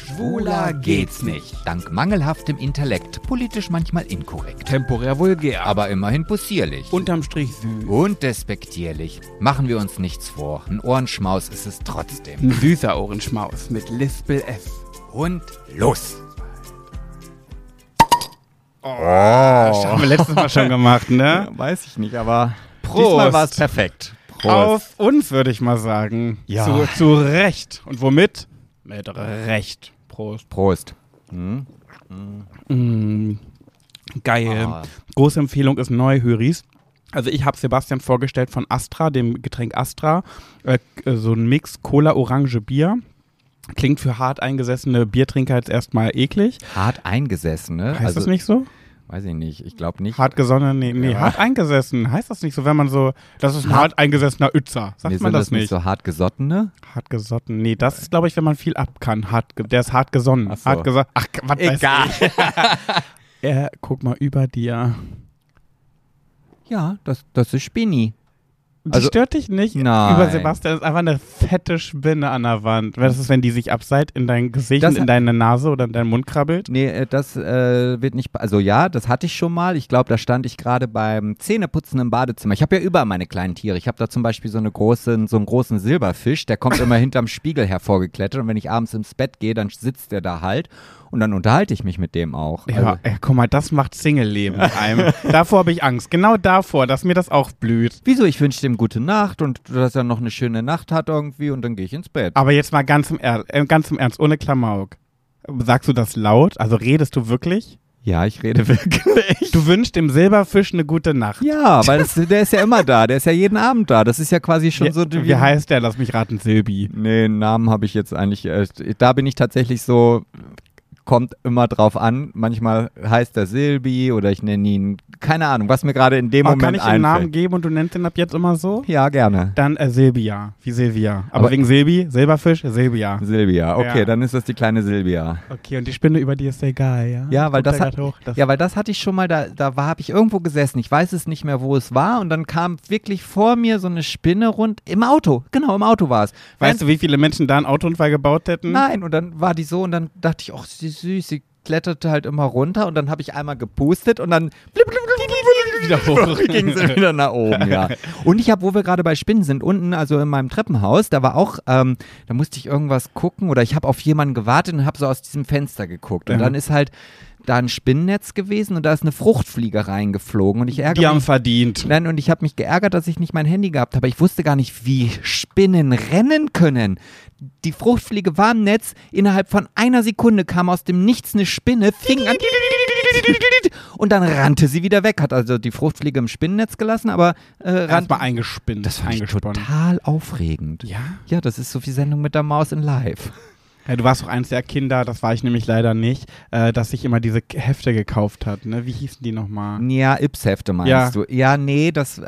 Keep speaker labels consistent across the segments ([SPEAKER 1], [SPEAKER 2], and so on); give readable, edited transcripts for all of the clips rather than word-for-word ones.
[SPEAKER 1] Schwuler geht's nicht. Dank mangelhaftem Intellekt, politisch manchmal inkorrekt.
[SPEAKER 2] Temporär vulgär.
[SPEAKER 1] Aber immerhin possierlich.
[SPEAKER 2] Unterm Strich süß.
[SPEAKER 1] Und despektierlich. Machen wir uns nichts vor. Ein Ohrenschmaus ist es trotzdem.
[SPEAKER 2] Ein süßer Ohrenschmaus mit Lispel S.
[SPEAKER 1] Und los!
[SPEAKER 2] Das haben wir letztes Mal schon gemacht, ne?
[SPEAKER 1] Weiß ich nicht, aber
[SPEAKER 2] Prost.
[SPEAKER 1] diesmal war es perfekt. Prost.
[SPEAKER 2] Auf uns, würde ich mal sagen.
[SPEAKER 1] Ja.
[SPEAKER 2] Zu Recht. Und womit? Mit Recht. Prost.
[SPEAKER 1] Prost.
[SPEAKER 2] Geil.
[SPEAKER 1] Ah.
[SPEAKER 2] Große Empfehlung ist Neuhöris. Also ich habe Sebastian vorgestellt von Astra, dem Getränk Astra. So ein Mix Cola, Orange, Bier. Klingt für hart eingesessene Biertrinker jetzt erstmal eklig.
[SPEAKER 1] Hart eingesessen, ne?
[SPEAKER 2] Heißt das nicht so?
[SPEAKER 1] Weiß ich nicht. Ich glaube nicht.
[SPEAKER 2] Hart gesonnen, nee,
[SPEAKER 1] Ja.
[SPEAKER 2] hart eingesessen. Heißt das nicht so, wenn man so, das ist ein hart eingesessener Ützer. Sagt
[SPEAKER 1] Nee,
[SPEAKER 2] man
[SPEAKER 1] sind
[SPEAKER 2] das nicht?
[SPEAKER 1] nicht so hart gesottene?
[SPEAKER 2] Hart gesotten. Nee, das ist, glaube ich, wenn man viel ab kann. Der ist hart gesonnen.
[SPEAKER 1] Ach so.
[SPEAKER 2] Hart gesagt. Ach, was
[SPEAKER 1] Egal.
[SPEAKER 2] weiß ich. Guck mal über dir.
[SPEAKER 1] Ja, das ist Spinni.
[SPEAKER 2] Die
[SPEAKER 1] Also-
[SPEAKER 2] stört dich nicht?
[SPEAKER 1] Nein.
[SPEAKER 2] Über Sebastian ist einfach eine fette Spinne an der Wand. Was ist, wenn die sich abseilt in dein Gesicht
[SPEAKER 1] Das
[SPEAKER 2] und in deine Nase oder in deinen Mund krabbelt?
[SPEAKER 1] Nee, das wird nicht, also ja, das hatte ich schon mal. Ich glaube, da stand ich gerade beim Zähneputzen im Badezimmer. Ich habe ja überall meine kleinen Tiere. Ich habe da zum Beispiel so einen großen Silberfisch, der kommt immer hinterm Spiegel hervorgeklettert und wenn ich abends ins Bett gehe, dann sitzt der da halt und dann unterhalte ich mich mit dem auch.
[SPEAKER 2] Ja,
[SPEAKER 1] Also,
[SPEAKER 2] guck mal, das macht Single-Leben mit einem. Davor habe ich Angst. Genau davor, dass mir das auch blüht.
[SPEAKER 1] wieso? Ich wünsche dem gute Nacht und dass er noch eine schöne Nacht hat irgendwie und dann gehe ich ins Bett.
[SPEAKER 2] Aber jetzt mal ganz im Ernst, ohne Klamauk. Sagst du das laut? Also redest du wirklich?
[SPEAKER 1] Ja, ich rede wirklich.
[SPEAKER 2] Du wünschst dem Silberfisch eine gute Nacht.
[SPEAKER 1] Ja, weil der ist ja immer da. Der ist ja jeden Abend da. Das ist ja quasi schon so.
[SPEAKER 2] Wie heißt der? Lass mich raten, Silbi.
[SPEAKER 1] Nee, einen Namen habe ich jetzt eigentlich. Da bin ich tatsächlich so, kommt immer drauf an. Manchmal heißt er Silbi oder ich nenne ihn, keine Ahnung, was mir gerade in dem Moment
[SPEAKER 2] Kann ich
[SPEAKER 1] einfällt.
[SPEAKER 2] den Namen geben und du nennst ihn ab jetzt immer so?
[SPEAKER 1] Ja, gerne.
[SPEAKER 2] Dann Silvia, wie Silvia. Aber
[SPEAKER 1] Aber-
[SPEAKER 2] wegen Silbi, Silberfisch, Silvia.
[SPEAKER 1] Silvia, okay,
[SPEAKER 2] Ja.
[SPEAKER 1] dann ist das die kleine Silvia.
[SPEAKER 2] Okay, und die Spinne über dir ist dir egal, ja?
[SPEAKER 1] Ja, weil
[SPEAKER 2] Kommt
[SPEAKER 1] das
[SPEAKER 2] der
[SPEAKER 1] hat,
[SPEAKER 2] grad hoch?
[SPEAKER 1] weil das hatte ich schon mal, habe ich irgendwo gesessen, ich weiß es nicht mehr, wo es war und dann kam wirklich vor mir so eine Spinne rund, im Auto, genau, im Auto war es.
[SPEAKER 2] Weißt du, wie viele Menschen da einen Autounfall gebaut hätten?
[SPEAKER 1] Nein, und dann war die so und dann dachte ich, ach, sie ist süß, sie kletterte halt immer runter und dann habe ich einmal gepustet und dann
[SPEAKER 2] Wieder hoch.
[SPEAKER 1] ging sie wieder nach oben, ja. Und ich habe, wo wir gerade bei Spinnen sind, unten, also in meinem Treppenhaus, da war auch, da musste ich irgendwas gucken oder ich habe auf jemanden gewartet und habe so aus diesem Fenster geguckt. Und
[SPEAKER 2] Ja.
[SPEAKER 1] dann ist halt da ein Spinnennetz gewesen und da ist eine Fruchtfliege reingeflogen und ich ärgere
[SPEAKER 2] Die haben
[SPEAKER 1] mich.
[SPEAKER 2] verdient.
[SPEAKER 1] Nein, und ich habe mich geärgert, dass ich nicht mein Handy gehabt habe. Ich wusste gar nicht, wie Spinnen rennen können. Die Fruchtfliege war im Netz. Innerhalb von einer Sekunde kam aus dem Nichts eine Spinne, fing an und dann rannte sie wieder weg. Hat also die Fruchtfliege im Spinnennetz gelassen, aber rannte.
[SPEAKER 2] Erstmal eingespinnt.
[SPEAKER 1] Das fand ich
[SPEAKER 2] eingesponnen.
[SPEAKER 1] total aufregend.
[SPEAKER 2] Ja?
[SPEAKER 1] Ja, das ist so wie Sendung mit der Maus in Live.
[SPEAKER 2] Ja, du warst doch eins der Kinder, das war ich nämlich leider nicht, dass sich immer diese Hefte gekauft hat. Ne? Wie hießen die nochmal?
[SPEAKER 1] Ja, Ips-Hefte meinst
[SPEAKER 2] Ja.
[SPEAKER 1] du? Ja, nee, das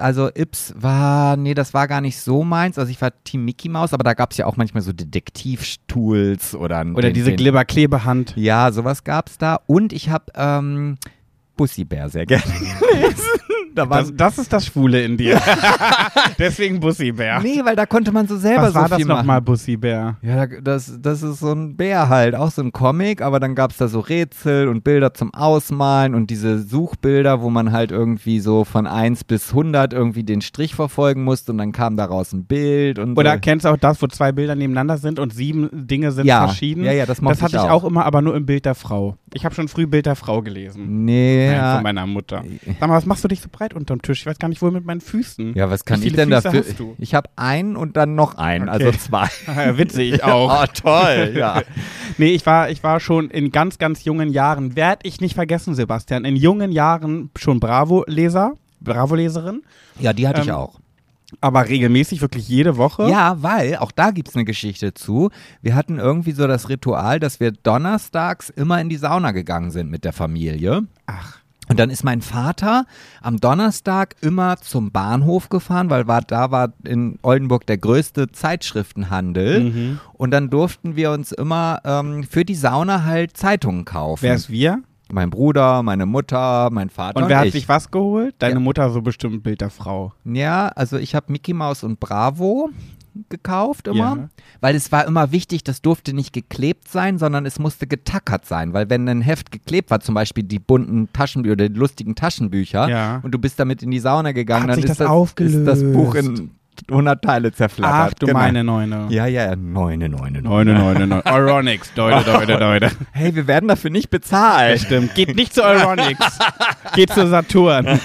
[SPEAKER 1] war gar nicht so meins. Also ich war Team Mickey Mouse, aber da gab es ja auch manchmal so Detektivtools oder
[SPEAKER 2] Diese Glibber-Klebehand.
[SPEAKER 1] Ja, sowas gab's da. Und ich habe Bussi-Bär sehr gerne gelesen.
[SPEAKER 2] Das ist das Schwule in dir. Deswegen Bussi-Bär.
[SPEAKER 1] Nee, weil da konnte man so selber
[SPEAKER 2] Was
[SPEAKER 1] so
[SPEAKER 2] war das
[SPEAKER 1] viel machen.
[SPEAKER 2] nochmal, Bussi-Bär?
[SPEAKER 1] Ja, das ist so ein Bär halt, auch so ein Comic, aber dann gab es da so Rätsel und Bilder zum Ausmalen und diese Suchbilder, wo man halt irgendwie so von 1 bis 100 irgendwie den Strich verfolgen musste und dann kam daraus ein Bild und
[SPEAKER 2] Oder
[SPEAKER 1] so.
[SPEAKER 2] kennst du auch das, wo 2 Bilder nebeneinander sind und 7 Dinge sind
[SPEAKER 1] Ja.
[SPEAKER 2] verschieden?
[SPEAKER 1] Ja, das mochte
[SPEAKER 2] Das hatte
[SPEAKER 1] ich
[SPEAKER 2] ich
[SPEAKER 1] auch.
[SPEAKER 2] auch immer, aber nur im Bild der Frau. Ich habe schon früh Bild der Frau gelesen.
[SPEAKER 1] Nee,
[SPEAKER 2] Nein,
[SPEAKER 1] ja.
[SPEAKER 2] von meiner Mutter. Sag mal, was machst du dich so breit unterm Tisch? Ich weiß gar nicht, wohl mit meinen Füßen.
[SPEAKER 1] Ja, was kann
[SPEAKER 2] Wie
[SPEAKER 1] ich
[SPEAKER 2] viele
[SPEAKER 1] denn
[SPEAKER 2] Füße
[SPEAKER 1] dafür?
[SPEAKER 2] hast du?
[SPEAKER 1] Ich habe einen und dann noch einen,
[SPEAKER 2] Okay.
[SPEAKER 1] also 2.
[SPEAKER 2] Ja, witzig auch.
[SPEAKER 1] Oh, toll, ja.
[SPEAKER 2] Nee, ich war schon in ganz, ganz jungen Jahren, werd ich nicht vergessen, Sebastian, in jungen Jahren schon Bravo-Leserin,
[SPEAKER 1] Ja, die hatte ich auch.
[SPEAKER 2] aber regelmäßig, wirklich jede Woche.
[SPEAKER 1] Ja, weil, auch da gibt es eine Geschichte zu. Wir hatten irgendwie so das Ritual, dass wir donnerstags immer in die Sauna gegangen sind mit der Familie.
[SPEAKER 2] Ach.
[SPEAKER 1] Und dann ist mein Vater am Donnerstag immer zum Bahnhof gefahren, weil da war in Oldenburg der größte Zeitschriftenhandel.
[SPEAKER 2] Mhm.
[SPEAKER 1] Und dann durften wir uns immer für die Sauna halt Zeitungen kaufen.
[SPEAKER 2] Wer ist wir?
[SPEAKER 1] Mein Bruder, meine Mutter, mein Vater
[SPEAKER 2] Und wer hat
[SPEAKER 1] ich.
[SPEAKER 2] sich was geholt? Deine
[SPEAKER 1] Ja.
[SPEAKER 2] Mutter so bestimmt ein Bild der Frau.
[SPEAKER 1] Ja, also ich habe Mickey Mouse und Bravo gekauft immer,
[SPEAKER 2] Ja.
[SPEAKER 1] weil es war immer wichtig, das durfte nicht geklebt sein, sondern es musste getackert sein, weil wenn ein Heft geklebt war, zum Beispiel die bunten Taschenbücher oder die lustigen Taschenbücher
[SPEAKER 2] Ja.
[SPEAKER 1] und du bist damit in die Sauna gegangen,
[SPEAKER 2] Hat
[SPEAKER 1] dann
[SPEAKER 2] sich
[SPEAKER 1] ist
[SPEAKER 2] das aufgelöst.
[SPEAKER 1] ist das Buch in 100 Teile zerflattert.
[SPEAKER 2] Ach du meine Neune.
[SPEAKER 1] Ja, Neune.
[SPEAKER 2] Neune. Euronics, Leute.
[SPEAKER 1] Hey, wir werden dafür nicht bezahlt.
[SPEAKER 2] Stimmt. Geht nicht zu Euronics. Geht zu Saturn.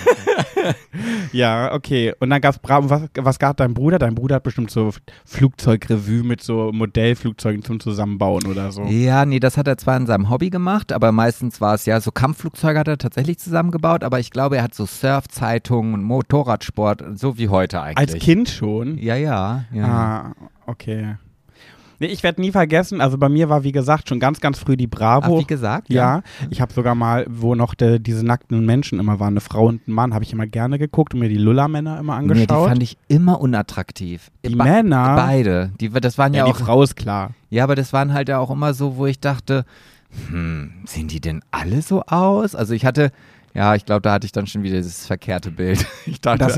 [SPEAKER 2] Ja, okay. Und dann gab's was gab dein Bruder? Dein Bruder hat bestimmt so Flugzeugrevue mit so Modellflugzeugen zum Zusammenbauen oder so.
[SPEAKER 1] Ja, nee, das hat er zwar in seinem Hobby gemacht, aber meistens war es ja so Kampfflugzeuge hat er tatsächlich zusammengebaut, aber ich glaube, er hat so Surfzeitungen und Motorradsport, so wie heute eigentlich.
[SPEAKER 2] Als Kind schon?
[SPEAKER 1] Ja.
[SPEAKER 2] Ah, okay. Nee, ich werde nie vergessen, also bei mir war, wie gesagt, schon ganz, ganz früh die Bravo.
[SPEAKER 1] Ach, wie gesagt?
[SPEAKER 2] Ja, ich habe sogar mal, wo noch diese nackten Menschen immer waren, eine Frau und ein Mann, habe ich immer gerne geguckt und mir die Lulla-Männer immer
[SPEAKER 1] Nee,
[SPEAKER 2] angeschaut.
[SPEAKER 1] die fand ich immer unattraktiv.
[SPEAKER 2] Die Männer?
[SPEAKER 1] Beide. Das waren ja
[SPEAKER 2] die
[SPEAKER 1] auch,
[SPEAKER 2] Frau ist klar.
[SPEAKER 1] ja, aber das waren halt ja auch immer so, wo ich dachte, sehen die denn alle so aus? Also ich glaube, da hatte ich dann schon wieder dieses verkehrte Bild. Ich dachte,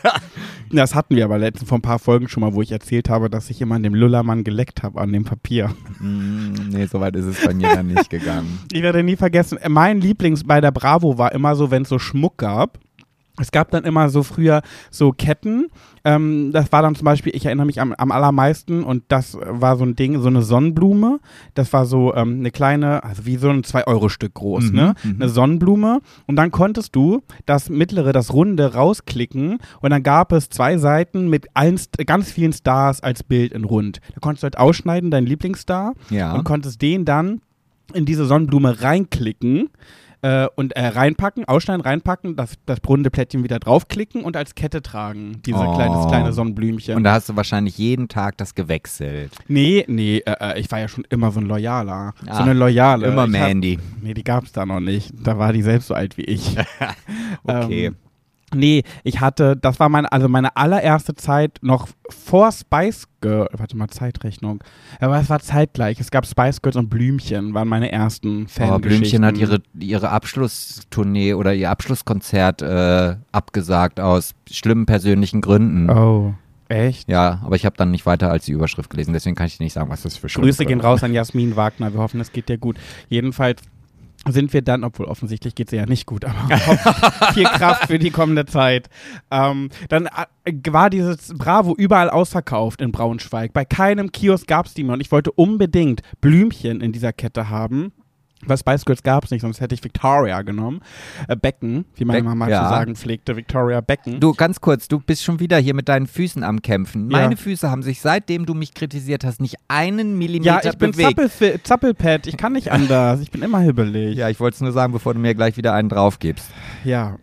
[SPEAKER 2] Das hatten wir aber letztens vor ein paar Folgen schon mal, wo ich erzählt habe, dass ich immer an dem Lullermann geleckt habe, an dem Papier.
[SPEAKER 1] nee, so weit ist es bei mir dann nicht gegangen.
[SPEAKER 2] Ich werde nie vergessen, mein Lieblings bei der Bravo war immer so, wenn es so Schmuck gab. Es gab dann immer so früher so Ketten, das war dann zum Beispiel, ich erinnere mich am allermeisten und das war so ein Ding, so eine Sonnenblume, das war so eine kleine, also wie so ein 2-Euro-Stück groß, ne? Eine Sonnenblume und dann konntest du das mittlere, das runde rausklicken und dann gab es 2 Seiten mit ganz vielen Stars als Bild in rund. Da konntest du halt ausschneiden, deinen Lieblingsstar und konntest den dann in diese Sonnenblume reinklicken. Und reinpacken, ausschneiden, reinpacken, das runde Plättchen wieder draufklicken und als Kette tragen, das kleine Sonnenblümchen.
[SPEAKER 1] Und da hast du wahrscheinlich jeden Tag das gewechselt.
[SPEAKER 2] Nee, ich war ja schon immer so ein Loyaler. So eine Loyale.
[SPEAKER 1] Immer Mandy.
[SPEAKER 2] Die gab's da noch nicht. Da war die selbst so alt wie ich.
[SPEAKER 1] Okay.
[SPEAKER 2] Nee, das war meine allererste Zeit noch vor Spice Girls, warte mal, Zeitrechnung. Aber es war zeitgleich. Es gab Spice Girls und Blümchen, waren meine ersten Fangeschichten.
[SPEAKER 1] Blümchen hat ihre Abschlusstournee oder ihr Abschlusskonzert abgesagt aus schlimmen persönlichen Gründen.
[SPEAKER 2] Oh, echt?
[SPEAKER 1] Ja, aber ich habe dann nicht weiter als die Überschrift gelesen, deswegen kann ich nicht sagen, was das für schlimme
[SPEAKER 2] Grüße gehen
[SPEAKER 1] Gründe
[SPEAKER 2] raus an Jasmin Wagner. Wir hoffen, es geht dir gut. Jedenfalls sind wir dann, obwohl offensichtlich geht es ja nicht gut, aber viel Kraft für die kommende Zeit. Dann war dieses Bravo überall ausverkauft in Braunschweig. Bei keinem Kiosk gab es die mehr und ich wollte unbedingt Blümchen in dieser Kette haben. Weil Spice Girls gab es nicht, sonst hätte ich Victoria genommen. Becken, wie meine Mama zu sagen pflegte, Victoria Becken.
[SPEAKER 1] Du, ganz kurz, du bist schon wieder hier mit deinen Füßen am Kämpfen. Meine Füße haben sich, seitdem du mich kritisiert hast, nicht einen Millimeter bewegt.
[SPEAKER 2] Ja, ich bin Zappelpad, ich kann nicht anders, ich bin immer hibbelig.
[SPEAKER 1] Ja, ich wollte es nur sagen, bevor du mir gleich wieder einen drauf gibst.
[SPEAKER 2] Ja,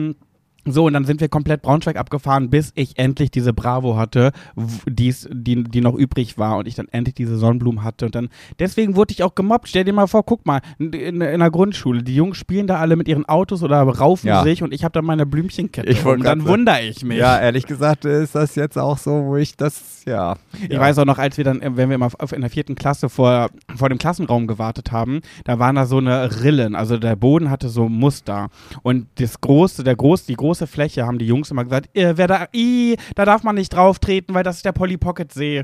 [SPEAKER 2] so, und dann sind wir komplett Braunschweig abgefahren, bis ich endlich diese Bravo hatte, die noch übrig war und ich dann endlich diese Sonnenblumen hatte. Und dann, deswegen wurde ich auch gemobbt. Stell dir mal vor, guck mal, in der Grundschule, die Jungs spielen da alle mit ihren Autos oder raufen sich und ich habe dann meine Blümchenkette und dann wundere ich mich.
[SPEAKER 1] Ja, ehrlich gesagt ist das jetzt auch so, wo ich das,
[SPEAKER 2] Ich weiß auch noch, als wir dann, wenn wir mal in der 4. Klasse vor dem Klassenraum gewartet haben, da waren da so eine Rillen, also der Boden hatte so Muster und die große Fläche haben die Jungs immer gesagt, da darf man nicht drauf treten, weil das ist der Polly Pocket See.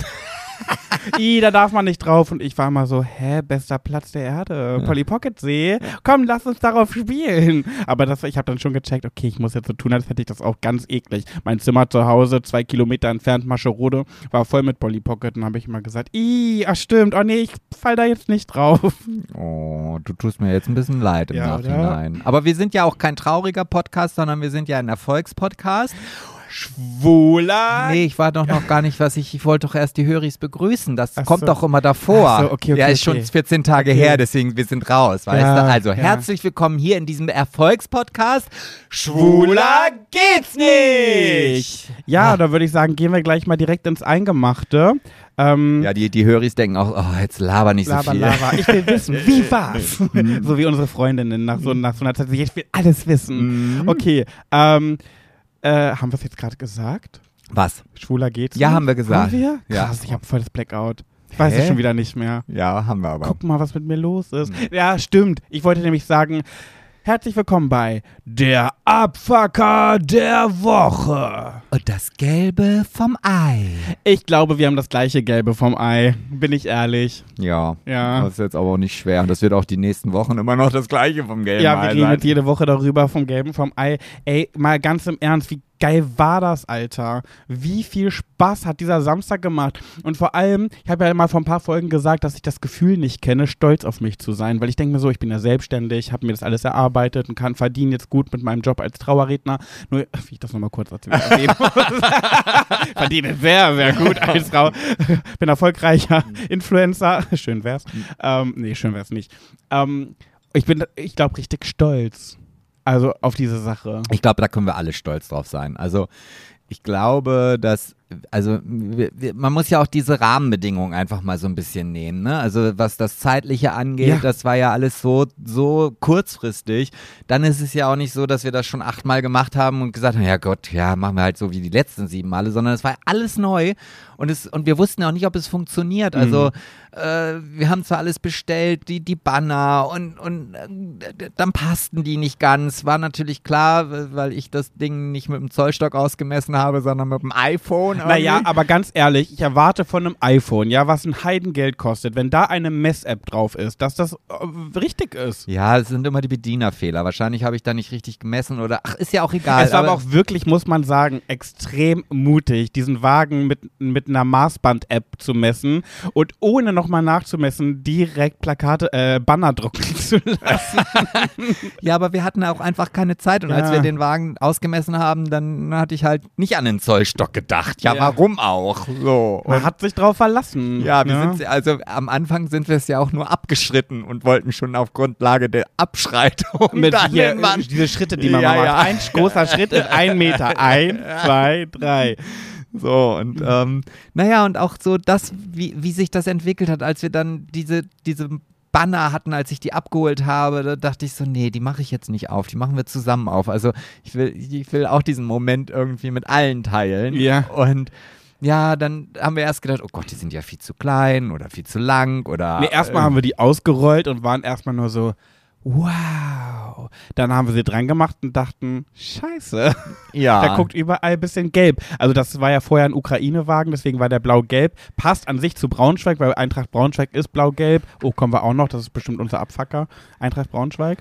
[SPEAKER 2] Da darf man nicht drauf. Und ich war immer so, bester Platz der Erde, Polly Pocket See. Komm, lass uns darauf spielen. Aber ich habe dann schon gecheckt, okay, ich muss jetzt so tun, als hätte ich das auch ganz eklig. Mein Zimmer zu Hause, 2 Kilometer entfernt, Mascherode, war voll mit Polly Pocket. Und dann habe ich immer gesagt, stimmt, oh nee, ich fall da jetzt nicht drauf.
[SPEAKER 1] Oh, du tust mir jetzt ein bisschen leid im Nachhinein. Aber wir sind ja auch kein trauriger Podcast, sondern wir sind ja ein Erfolgspodcast.
[SPEAKER 2] Schwuler?
[SPEAKER 1] Nee, ich war doch noch gar nicht, ich wollte doch erst die Höris begrüßen. Das kommt doch immer davor.
[SPEAKER 2] Ach so, okay,
[SPEAKER 1] ja, ist schon 14 Tage her, deswegen wir sind raus, weißt du? Also, herzlich willkommen hier in diesem Erfolgspodcast. Schwuler geht's nicht!
[SPEAKER 2] Ja, da würde ich sagen, gehen wir gleich mal direkt ins Eingemachte.
[SPEAKER 1] Ja, die Höris denken auch, jetzt laber nicht so viel.
[SPEAKER 2] Laber. Ich will wissen, wie war's? So wie unsere Freundinnen nach so einer Zeit. Ich will alles wissen. Okay, haben wir es jetzt gerade gesagt?
[SPEAKER 1] Was?
[SPEAKER 2] Schwuler geht's?
[SPEAKER 1] Ja, haben wir gesagt.
[SPEAKER 2] Haben wir?
[SPEAKER 1] Ja.
[SPEAKER 2] Krass, ich habe voll das Blackout. Ich weiß es schon wieder nicht mehr.
[SPEAKER 1] Ja, haben wir aber.
[SPEAKER 2] Guck mal, was mit mir los ist. Ja, stimmt. Ich wollte nämlich sagen, Herzlich willkommen bei der Abfucker der Woche.
[SPEAKER 1] Und das Gelbe vom Ei.
[SPEAKER 2] Ich glaube, wir haben das gleiche Gelbe vom Ei, bin ich ehrlich.
[SPEAKER 1] Ja,
[SPEAKER 2] Ja.
[SPEAKER 1] das ist jetzt aber auch nicht schwer. Das wird auch die nächsten Wochen immer noch das Gleiche vom Gelben
[SPEAKER 2] Ja, wir
[SPEAKER 1] Ei
[SPEAKER 2] reden
[SPEAKER 1] sein.
[SPEAKER 2] jetzt jede Woche darüber vom Gelben vom Ei. Ey, mal ganz im Ernst, wie geil war das, Alter? Wie viel Spaß hat dieser Samstag gemacht? Und vor allem, ich habe ja mal vor ein paar Folgen gesagt, dass ich das Gefühl nicht kenne, stolz auf mich zu sein, weil ich denke mir so, ich bin ja selbstständig, habe mir das alles erarbeitet und kann verdienen jetzt gut mit meinem Job als Trauerredner. Nur, wie ich das nochmal kurz erwähnen muss. Verdiene sehr, sehr gut als Trauer. Bin erfolgreicher Influencer. Schön wär's. Nee, schön wär's nicht. Ich glaube, richtig stolz. Also auf diese Sache.
[SPEAKER 1] Ich glaube, da können wir alle stolz drauf sein. Also ich glaube, dass, also man muss ja auch diese Rahmenbedingungen einfach mal so ein bisschen nehmen, ne? Also was das Zeitliche angeht,
[SPEAKER 2] Ja.
[SPEAKER 1] das war ja alles so kurzfristig. Dann ist es ja auch nicht so, dass wir das schon 8-mal gemacht haben und gesagt haben, ja Gott, ja, machen wir halt so wie die letzten 7 Male, sondern es war alles neu und wir wussten auch nicht, ob es funktioniert. Also wir haben zwar alles bestellt, die Banner und dann passten die nicht ganz. War natürlich klar, weil ich das Ding nicht mit dem Zollstock ausgemessen habe, sondern mit dem iPhone.
[SPEAKER 2] Naja, aber ganz ehrlich, ich erwarte von einem iPhone, ja, was ein Heidengeld kostet, wenn da eine Mess-App drauf ist, dass das richtig ist.
[SPEAKER 1] Ja, es sind immer die Bedienerfehler. Wahrscheinlich habe ich da nicht richtig gemessen oder, ach, ist ja auch egal.
[SPEAKER 2] Es war aber auch wirklich, muss man sagen, extrem mutig, diesen Wagen mit einer Maßband-App zu messen und ohne nochmal nachzumessen, direkt Banner drucken zu lassen.
[SPEAKER 1] Ja, aber wir hatten auch einfach keine Zeit und als wir den Wagen ausgemessen haben, dann hatte ich halt nicht an den Zollstock gedacht. Ja,
[SPEAKER 2] Ja.
[SPEAKER 1] warum auch? So.
[SPEAKER 2] Man hat sich drauf verlassen.
[SPEAKER 1] Ja, also am Anfang sind wir es ja auch nur abgeschritten und wollten schon auf Grundlage der Abschreitung
[SPEAKER 2] Mit
[SPEAKER 1] dann
[SPEAKER 2] hier,
[SPEAKER 1] den Mann.
[SPEAKER 2] diese Schritte, die man
[SPEAKER 1] Ja,
[SPEAKER 2] mal macht.
[SPEAKER 1] ja.
[SPEAKER 2] Ein großer Schritt ist 1 Meter. 1, 2, 3.
[SPEAKER 1] So, und naja, und auch so das, wie sich das entwickelt hat, als wir dann diese Banner hatten, als ich die abgeholt habe, da dachte ich so, nee, die mache ich jetzt nicht auf, die machen wir zusammen auf. Also ich will auch diesen Moment irgendwie mit allen teilen.
[SPEAKER 2] Ja.
[SPEAKER 1] Und ja, dann haben wir erst gedacht, oh Gott, die sind ja viel zu klein oder viel zu lang oder.
[SPEAKER 2] Nee, erstmal haben wir die ausgerollt und waren erstmal nur so, wow. Dann haben wir sie dran gemacht und dachten, scheiße.
[SPEAKER 1] ja.
[SPEAKER 2] Da guckt überall ein bisschen gelb. Also das war ja vorher ein Ukraine-Wagen, deswegen war der blau-gelb. Passt an sich zu Braunschweig, weil Eintracht Braunschweig ist blau-gelb. Oh, kommen wir auch noch, das ist bestimmt unser Abfucker. Eintracht Braunschweig.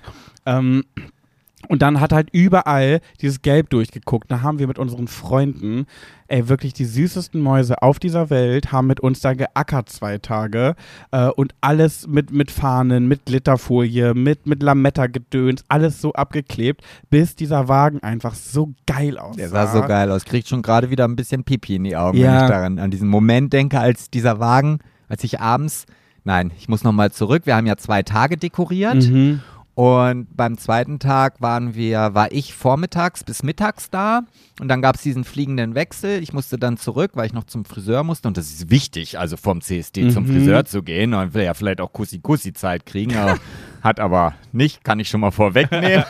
[SPEAKER 2] Und dann hat halt überall dieses Gelb durchgeguckt. Da haben wir mit unseren Freunden, wirklich die süßesten Mäuse auf dieser Welt, haben mit uns da geackert 2 Tage und alles mit Fahnen, mit Glitterfolie, mit Lametta-Gedöns, alles so abgeklebt, bis dieser Wagen einfach so geil aussah.
[SPEAKER 1] Der sah so geil aus. Kriegt schon gerade wieder ein bisschen Pipi in die Augen,
[SPEAKER 2] Ja.
[SPEAKER 1] wenn ich daran an diesen Moment denke, als dieser Wagen, als ich abends, nein, ich muss nochmal zurück, wir haben ja 2 Tage dekoriert.
[SPEAKER 2] Mhm.
[SPEAKER 1] Und beim zweiten Tag war ich vormittags bis mittags da und dann gab es diesen fliegenden Wechsel. Ich musste dann zurück, weil ich noch zum Friseur musste und das ist wichtig, also vom CSD zum Friseur zu gehen und will ja vielleicht auch Kussi-Kussi-Zeit kriegen, aber hat aber nicht, kann ich schon mal vorwegnehmen.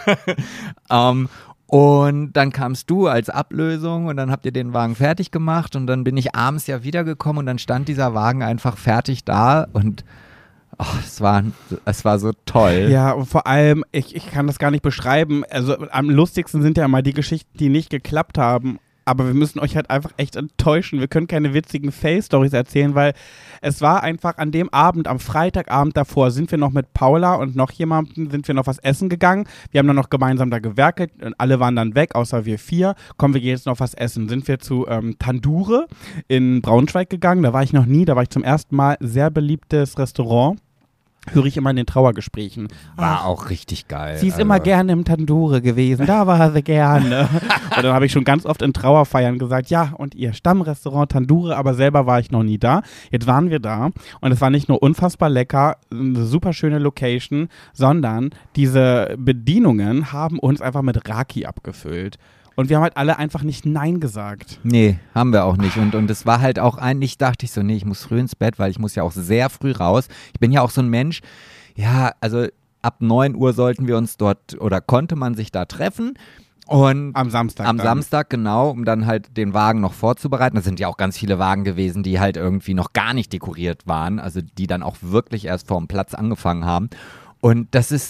[SPEAKER 1] Und dann kamst du als Ablösung und dann habt ihr den Wagen fertig gemacht und dann bin ich abends ja wiedergekommen und dann stand dieser Wagen einfach fertig da und es war so toll.
[SPEAKER 2] Ja, und vor allem, ich kann das gar nicht beschreiben. Also am lustigsten sind ja immer die Geschichten, die nicht geklappt haben. Aber wir müssen euch halt einfach echt enttäuschen. Wir können keine witzigen Fail-Stories erzählen, weil es war einfach an dem Abend, am Freitagabend davor, sind wir noch mit Paula und noch jemandem, sind wir noch was essen gegangen. Wir haben dann noch gemeinsam da gewerkelt und alle waren dann weg, außer wir 4. Komm, wir gehen jetzt noch was essen. Sind wir zu Tandure in Braunschweig gegangen. Da war ich noch nie, da war ich zum ersten Mal. Sehr beliebtes Restaurant. Höre ich immer in den Trauergesprächen.
[SPEAKER 1] War auch richtig geil.
[SPEAKER 2] Sie ist immer gerne im Tandure gewesen, da war sie gerne. Und dann habe ich schon ganz oft in Trauerfeiern gesagt, ja, und ihr Stammrestaurant Tandure, aber selber war ich noch nie da. Jetzt waren wir da und es war nicht nur unfassbar lecker, eine super schöne Location, sondern diese Bedienungen haben uns einfach mit Raki abgefüllt. Und wir haben halt alle einfach nicht Nein gesagt.
[SPEAKER 1] Nee, haben wir auch nicht. Und es war halt auch eigentlich, dachte ich so, nee, ich muss früh ins Bett, weil ich muss ja auch sehr früh raus. Ich bin ja auch so ein Mensch, ja, also ab 9 Uhr sollten wir uns dort oder konnte man sich da treffen. Und
[SPEAKER 2] Am Samstag.
[SPEAKER 1] am Samstag, genau, um dann halt den Wagen noch vorzubereiten. Da sind ja auch ganz viele Wagen gewesen, die halt irgendwie noch gar nicht dekoriert waren, also die dann auch wirklich erst vor dem Platz angefangen haben. Und das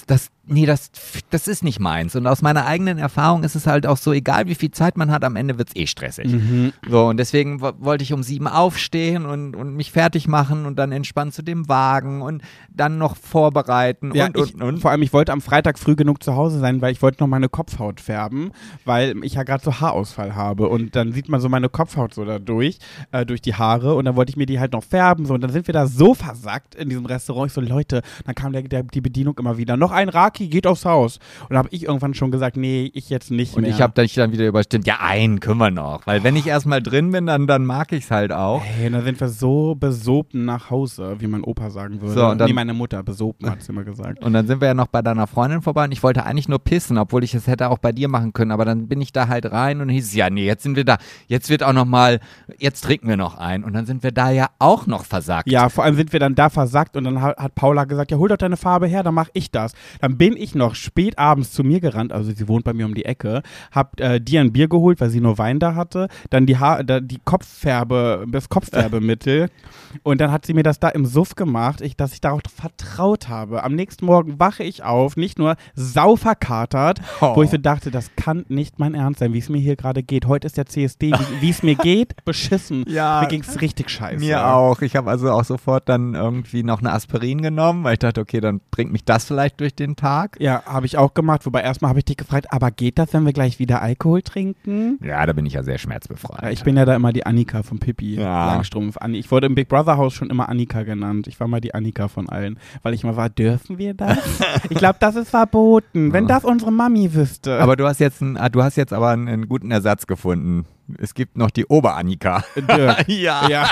[SPEAKER 1] nee, das ist nicht meins. Und aus meiner eigenen Erfahrung ist es halt auch so, egal wie viel Zeit man hat, am Ende wird es eh stressig. So, und deswegen wollte ich um 7 aufstehen und mich fertig machen und dann entspannt zu dem Wagen und dann noch vorbereiten und.
[SPEAKER 2] Vor allem, ich wollte am Freitag früh genug zu Hause sein, weil ich wollte noch meine Kopfhaut färben, weil ich ja gerade so Haarausfall habe und dann sieht man so meine Kopfhaut so durch die Haare und dann wollte ich mir die halt noch färben so und dann sind wir da so versackt in diesem Restaurant. Ich so, Leute, dann kam die Bedienung immer wieder, noch ein Raki, geht aufs Haus. Und da habe ich irgendwann schon gesagt, nee, ich jetzt nicht mehr.
[SPEAKER 1] Und ich habe dann wieder überstimmt, ja, einen können wir noch, weil wenn ich erstmal drin bin, dann mag ich es halt auch.
[SPEAKER 2] Hey, und dann sind wir so besopen nach Hause, wie mein Opa sagen würde.
[SPEAKER 1] So, und dann,
[SPEAKER 2] meine Mutter, besopen hat sie immer gesagt.
[SPEAKER 1] Und dann sind wir ja noch bei deiner Freundin vorbei und ich wollte eigentlich nur pissen, obwohl ich es hätte auch bei dir machen können, aber dann bin ich da halt rein und hieß, ja, nee, jetzt sind wir da, jetzt wird auch noch mal, jetzt trinken wir noch ein und dann sind wir da ja auch noch versackt.
[SPEAKER 2] Ja, vor allem sind wir dann da versackt und dann hat Paula gesagt, ja, hol doch deine Farbe her, dann mach ich das. Dann bin ich noch spät abends zu mir gerannt, also sie wohnt bei mir um die Ecke, hab dir ein Bier geholt, weil sie nur Wein da hatte, dann die Kopffärbe, das Kopffärbemittel und dann hat sie mir das da im Suff gemacht, dass ich darauf vertraut habe. Am nächsten Morgen wache ich auf, nicht nur sauverkatert, wo ich so dachte, das kann nicht mein Ernst sein, wie es mir hier gerade geht. Heute ist der CSD, wie es mir geht, beschissen.
[SPEAKER 1] Ja,
[SPEAKER 2] mir ging es richtig scheiße.
[SPEAKER 1] Mir auch. Ich habe also auch sofort dann irgendwie noch eine Aspirin genommen, weil ich dachte, okay, dann bringt mich das vielleicht durch den Tag.
[SPEAKER 2] Ja, habe ich auch gemacht, wobei erstmal habe ich dich gefragt, aber geht das, wenn wir gleich wieder Alkohol trinken?
[SPEAKER 1] Ja, da bin ich ja sehr schmerzbefreit.
[SPEAKER 2] Ja, ich bin ja da immer die Annika von Pippi Langstrumpf. Ich wurde im Big Brother Haus schon immer Annika genannt. Ich war mal die Annika von allen, weil ich mal war, dürfen wir das? Ich glaube, das ist verboten, wenn das unsere Mami wüsste.
[SPEAKER 1] Aber du hast jetzt aber einen guten Ersatz gefunden. Es gibt noch die Ober-Annika.
[SPEAKER 2] Dirk.
[SPEAKER 1] Ja.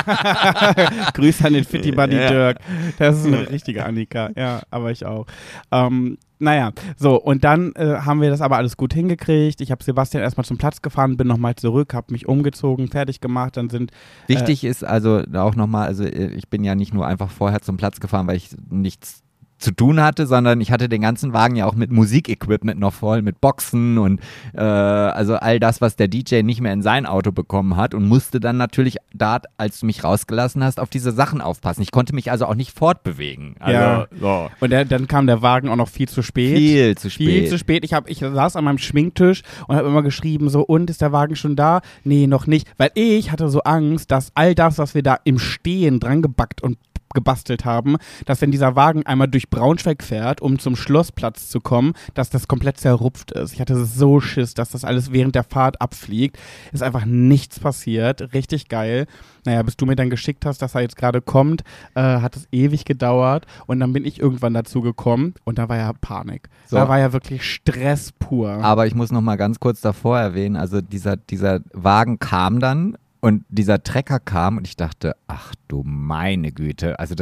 [SPEAKER 2] Grüße an den Fitti Buddy Dirk. Das ist eine richtige Annika. Ja, aber ich auch. Naja, so, und dann haben wir das aber alles gut hingekriegt. Ich habe Sebastian erstmal zum Platz gefahren, bin nochmal zurück, habe mich umgezogen, fertig gemacht, dann sind...
[SPEAKER 1] Wichtig ist also auch nochmal, also ich bin ja nicht nur einfach vorher zum Platz gefahren, weil ich nichts zu tun hatte, sondern ich hatte den ganzen Wagen ja auch mit Musikequipment noch voll, mit Boxen und also all das, was der DJ nicht mehr in sein Auto bekommen hat und musste dann natürlich da, als du mich rausgelassen hast, auf diese Sachen aufpassen. Ich konnte mich also auch nicht fortbewegen. Also,
[SPEAKER 2] ja.
[SPEAKER 1] So.
[SPEAKER 2] Und dann kam der Wagen auch noch viel zu spät.
[SPEAKER 1] Viel zu spät.
[SPEAKER 2] Ich saß an meinem Schminktisch und habe immer geschrieben, so, und ist der Wagen schon da? Nee, noch nicht. Weil ich hatte so Angst, dass all das, was wir da im Stehen dran gebackt und gebastelt haben, dass wenn dieser Wagen einmal durch Braunschweig fährt, um zum Schlossplatz zu kommen, dass das komplett zerrupft ist. Ich hatte so Schiss, dass das alles während der Fahrt abfliegt. Ist einfach nichts passiert. Richtig geil. Naja, bis du mir dann geschickt hast, dass er jetzt gerade kommt, hat es ewig gedauert und dann bin ich irgendwann dazu gekommen und da war ja Panik. So. Da war ja wirklich Stress pur.
[SPEAKER 1] Aber ich muss noch mal ganz kurz davor erwähnen, also dieser Wagen kam dann und dieser Trecker kam und ich dachte, ach du meine Güte. Also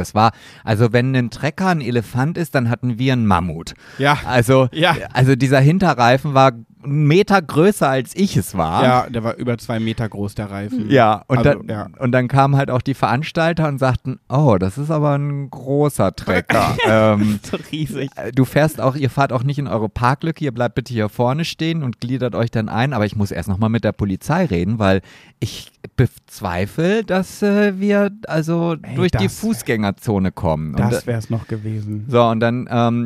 [SPEAKER 1] wenn ein Trecker ein Elefant ist, dann hatten wir einen Mammut.
[SPEAKER 2] Ja.
[SPEAKER 1] Also dieser Hinterreifen war 1 Meter größer als ich es war.
[SPEAKER 2] Ja, der war über 2 Meter groß, der Reifen.
[SPEAKER 1] Ja, und dann kamen halt auch die Veranstalter und sagten, oh, das ist aber ein großer Trecker.
[SPEAKER 2] So riesig.
[SPEAKER 1] Ihr fahrt auch nicht in eure Parklücke, ihr bleibt bitte hier vorne stehen und gliedert euch dann ein, aber ich muss erst nochmal mit der Polizei reden, weil ich bezweifle, dass wir durch die Fußgängerzone kommen.
[SPEAKER 2] Das wäre es noch gewesen.
[SPEAKER 1] So, und dann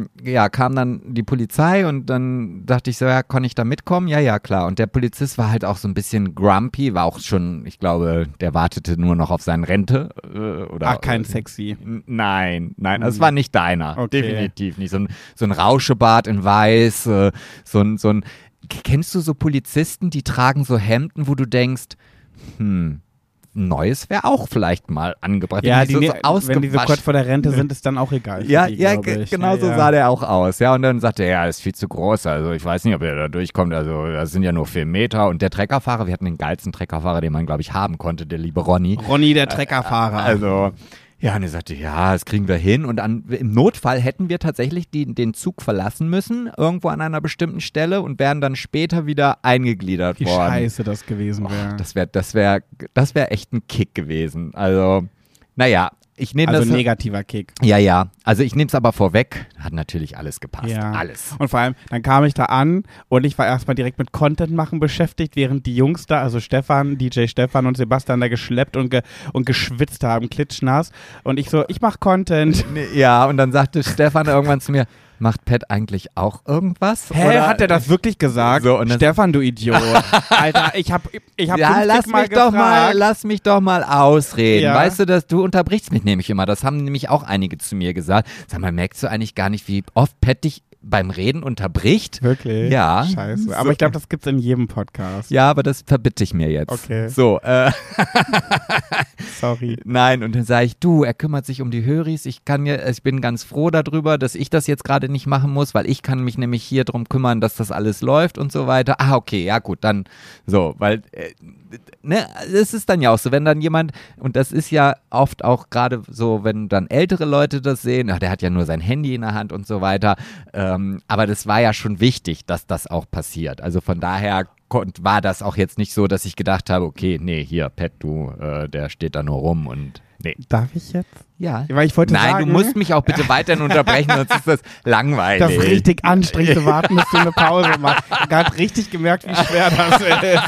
[SPEAKER 1] kam dann die Polizei und dann dachte ich so, ja, kann ich da mitkommen? Ja, klar. Und der Polizist war halt auch so ein bisschen grumpy, war auch schon, ich glaube, der wartete nur noch auf seine Rente.
[SPEAKER 2] Kein sexy.
[SPEAKER 1] Nein, das war nicht deiner. Okay. Definitiv nicht. So ein Rauschebart in weiß, kennst du so Polizisten, die tragen so Hemden, wo du denkst, Neues wäre auch vielleicht mal angebracht.
[SPEAKER 2] Ja, wenn die so kurz vor der Rente sind, ist dann auch egal.
[SPEAKER 1] Genau so sah der auch aus. Ja, und dann sagte er, ja, ist viel zu groß. Also ich weiß nicht, ob er da durchkommt. Also das sind ja nur 4 Meter. Und der Treckerfahrer, wir hatten den geilsten Treckerfahrer, den man, glaube ich, haben konnte, der liebe Ronny.
[SPEAKER 2] Ronny, der Treckerfahrer.
[SPEAKER 1] Ja, und er sagte, ja, das kriegen wir hin. Und im Notfall hätten wir tatsächlich den Zug verlassen müssen, irgendwo an einer bestimmten Stelle und wären dann später wieder eingegliedert worden.
[SPEAKER 2] Wie scheiße das gewesen wäre.
[SPEAKER 1] Das wär echt ein Kick gewesen. Also, naja.
[SPEAKER 2] Negativer Kick.
[SPEAKER 1] Ja. Also ich nehme es aber vorweg. Hat natürlich alles gepasst.
[SPEAKER 2] Ja.
[SPEAKER 1] Alles.
[SPEAKER 2] Und vor allem, dann kam ich da an und ich war erstmal direkt mit Content machen beschäftigt, während die Jungs da, also DJ Stefan und Sebastian da geschleppt und geschwitzt haben, klitschnass. Und ich so, ich mach Content.
[SPEAKER 1] Ja, und dann sagte Stefan irgendwann zu mir, Macht Pat eigentlich auch irgendwas?
[SPEAKER 2] Hä,
[SPEAKER 1] oder?
[SPEAKER 2] hat er das wirklich gesagt?
[SPEAKER 1] So, und dann-
[SPEAKER 2] Stefan, du Idiot. Alter, ich hab
[SPEAKER 1] Ja,
[SPEAKER 2] 50 Mal gefragt.
[SPEAKER 1] lass mich doch mal ausreden.
[SPEAKER 2] Ja.
[SPEAKER 1] Weißt du, dass du unterbrichst mich nämlich immer. Das haben nämlich auch einige zu mir gesagt. Sag mal, merkst du eigentlich gar nicht, wie oft Pat dich beim Reden unterbricht?
[SPEAKER 2] Wirklich?
[SPEAKER 1] Ja.
[SPEAKER 2] Scheiße. Aber ich glaube, das gibt's in jedem Podcast.
[SPEAKER 1] Ja, aber das verbitte ich mir jetzt.
[SPEAKER 2] Okay.
[SPEAKER 1] So,
[SPEAKER 2] Sorry.
[SPEAKER 1] nein, und dann sage ich, du, er kümmert sich um die Höris. Ich bin ganz froh darüber, dass ich das jetzt gerade nicht machen muss, weil ich kann mich nämlich hier drum kümmern, dass das alles läuft und so weiter. Ah, okay, ja gut, dann so, weil ne, es ist dann ja auch so, wenn dann jemand, und das ist ja oft auch gerade so, wenn dann ältere Leute das sehen, ach, der hat ja nur sein Handy in der Hand und so weiter, aber das war ja schon wichtig, dass das auch passiert. Also von daher war das auch jetzt nicht so, dass ich gedacht habe, okay, nee, hier, Pat, du, der steht da nur rum und nee.
[SPEAKER 2] Darf ich jetzt?
[SPEAKER 1] Ja.
[SPEAKER 2] Weil ich wollte
[SPEAKER 1] Nein,
[SPEAKER 2] sagen,
[SPEAKER 1] du musst mich auch bitte weiterhin unterbrechen, sonst ist das langweilig.
[SPEAKER 2] das ist richtig anstrengend zu warten, bis du eine Pause machst. Ich habe gerade richtig gemerkt, wie schwer das ist.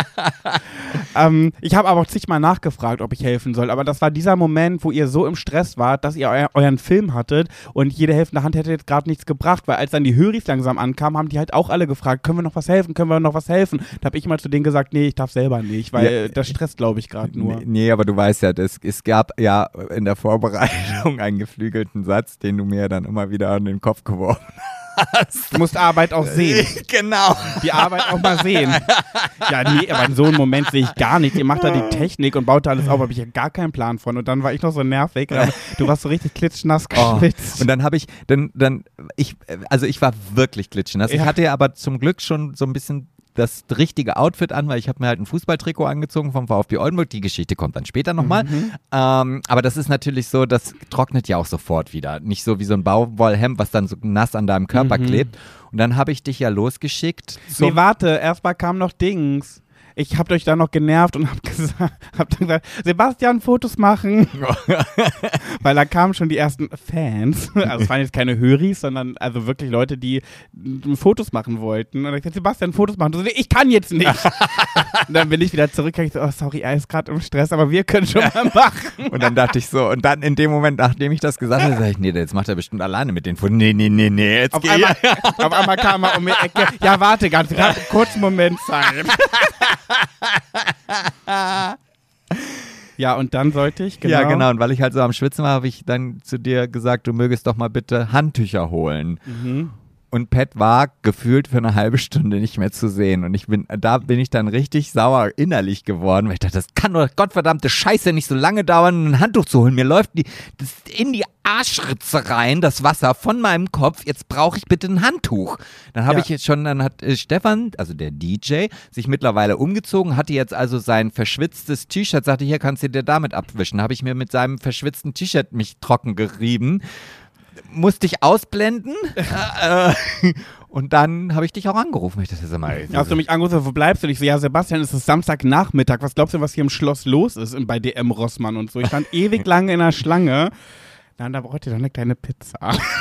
[SPEAKER 2] Ich habe aber auch zigmal nachgefragt, ob ich helfen soll. Aber das war dieser Moment, wo ihr so im Stress wart, dass ihr euren Film hattet und jede helfende Hand hätte jetzt gerade nichts gebracht. Weil als dann die Höris langsam ankamen, haben die halt auch alle gefragt, können wir noch was helfen, können wir noch was helfen? Da habe ich immer zu denen gesagt, nee, ich darf selber nicht, weil das stresst, glaube ich, gerade nur.
[SPEAKER 1] Nee, aber du weißt ja, es gab ja in der Vorbereitung einen geflügelten Satz, den du mir dann immer wieder an den Kopf geworfen hast.
[SPEAKER 2] Du musst Arbeit auch sehen.
[SPEAKER 1] Genau.
[SPEAKER 2] Die Arbeit auch mal sehen. Ja, nee, aber in so einem Moment sehe ich gar nichts. Ihr macht da die Technik und baut da alles auf, habe ich ja gar keinen Plan von. Und dann war ich noch so nervig. Du warst so richtig klitschnass geschwitzt.
[SPEAKER 1] Und dann habe ich, ich war wirklich klitschnass.
[SPEAKER 2] Ja.
[SPEAKER 1] Ich hatte ja aber zum Glück schon so ein bisschen das richtige Outfit an, weil ich habe mir halt ein Fußballtrikot angezogen vom VfB Oldenburg. Die Geschichte kommt dann später nochmal. Aber das ist natürlich so, das trocknet ja auch sofort wieder. Nicht so wie so ein Baumwollhemd, was dann so nass an deinem Körper klebt. Und dann habe ich dich ja losgeschickt.
[SPEAKER 2] Nee, warte, erstmal kam noch Dings. Ich hab euch da noch genervt und hab dann gesagt, Sebastian, Fotos machen. Weil da kamen schon die ersten Fans. Also es waren jetzt keine Höris, sondern also wirklich Leute, die Fotos machen wollten. Und ich gesagt, Sebastian, Fotos machen. Und so, ich kann jetzt nicht. Und dann bin ich wieder zurück. Ich so, oh sorry, er ist gerade im Stress, aber wir können schon mal machen.
[SPEAKER 1] Und dann dachte ich so, und dann in dem Moment, nachdem ich das gesagt habe, sage ich, nee, jetzt macht er bestimmt alleine mit den Fotos. Nee, jetzt
[SPEAKER 2] Auf einmal kam er um die Ecke. Ja, warte ganz, gerade einen kurzen Moment Zeit. Ja, und dann sollte ich, genau.
[SPEAKER 1] Ja, genau. Und weil ich halt so am Schwitzen war, habe ich dann zu dir gesagt, du mögest doch mal bitte Handtücher holen. Und Pat war gefühlt für eine halbe Stunde nicht mehr zu sehen. Und da bin ich dann richtig sauer innerlich geworden, weil ich dachte, das kann doch gottverdammte Scheiße nicht so lange dauern, ein Handtuch zu holen. Mir läuft das in die Arschritze rein, das Wasser von meinem Kopf. Jetzt brauche ich bitte ein Handtuch. Dann habe ich jetzt schon, dann hat Stefan, also der DJ, sich mittlerweile umgezogen, hatte jetzt also sein verschwitztes T-Shirt, sagte, hier kannst du dir damit abwischen. Habe ich mir mit seinem verschwitzten T-Shirt mich trocken gerieben. Musste ich ausblenden und dann habe ich dich auch angerufen. Ich dachte, sag mal,
[SPEAKER 2] Hast du mich angerufen, wo bleibst du? Ich so, ja Sebastian, es ist Samstagnachmittag. Was glaubst du, was hier im Schloss los ist bei DM Rossmann und so? Ich stand ewig lange in der Schlange. Dann, da braucht ihr doch eine kleine Pizza.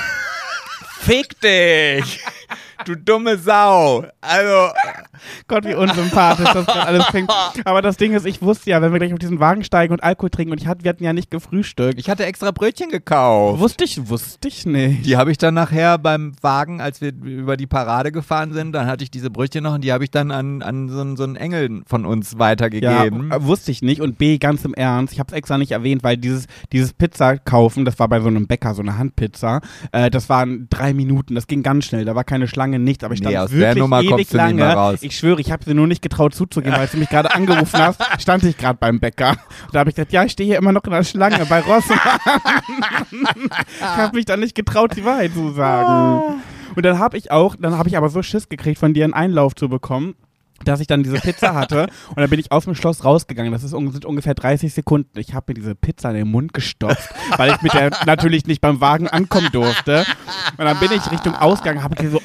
[SPEAKER 1] Fick dich! Du dumme Sau! Also.
[SPEAKER 2] Gott, wie unsympathisch das gerade alles klingt. Aber das Ding ist, ich wusste ja, wenn wir gleich auf diesen Wagen steigen und Alkohol trinken und wir hatten ja nicht gefrühstückt.
[SPEAKER 1] Ich hatte extra Brötchen gekauft.
[SPEAKER 2] Wusste ich nicht.
[SPEAKER 1] Die habe ich dann nachher beim Wagen, als wir über die Parade gefahren sind, dann hatte ich diese Brötchen noch und die habe ich dann an so einen Engel von uns weitergegeben.
[SPEAKER 2] Ja, wusste ich nicht. Und B, ganz im Ernst, ich habe es extra nicht erwähnt, weil dieses Pizza kaufen, das war bei so einem Bäcker, so eine Handpizza, das waren 3 Minuten, das ging ganz schnell, da war keine Schlange, nichts, aber ich stand
[SPEAKER 1] aus
[SPEAKER 2] wirklich
[SPEAKER 1] der Nummer
[SPEAKER 2] ewig
[SPEAKER 1] kommst du
[SPEAKER 2] lange.
[SPEAKER 1] nicht mehr raus.
[SPEAKER 2] Ich schwöre, ich habe sie nur nicht getraut zuzugehen, weil du mich gerade angerufen hast, stand ich gerade beim Bäcker. Und da habe ich gesagt, ja, ich stehe hier immer noch in der Schlange bei Rossmann. Ich habe mich dann nicht getraut, die Wahrheit zu sagen. Und dann habe ich aber so Schiss gekriegt, von dir einen Einlauf zu bekommen, dass ich dann diese Pizza hatte und dann bin ich aus dem Schloss rausgegangen. Das sind ungefähr 30 Sekunden. Ich habe mir diese Pizza in den Mund gestopft, weil ich mit der natürlich nicht beim Wagen ankommen durfte. Und dann bin ich Richtung Ausgang, habe ich so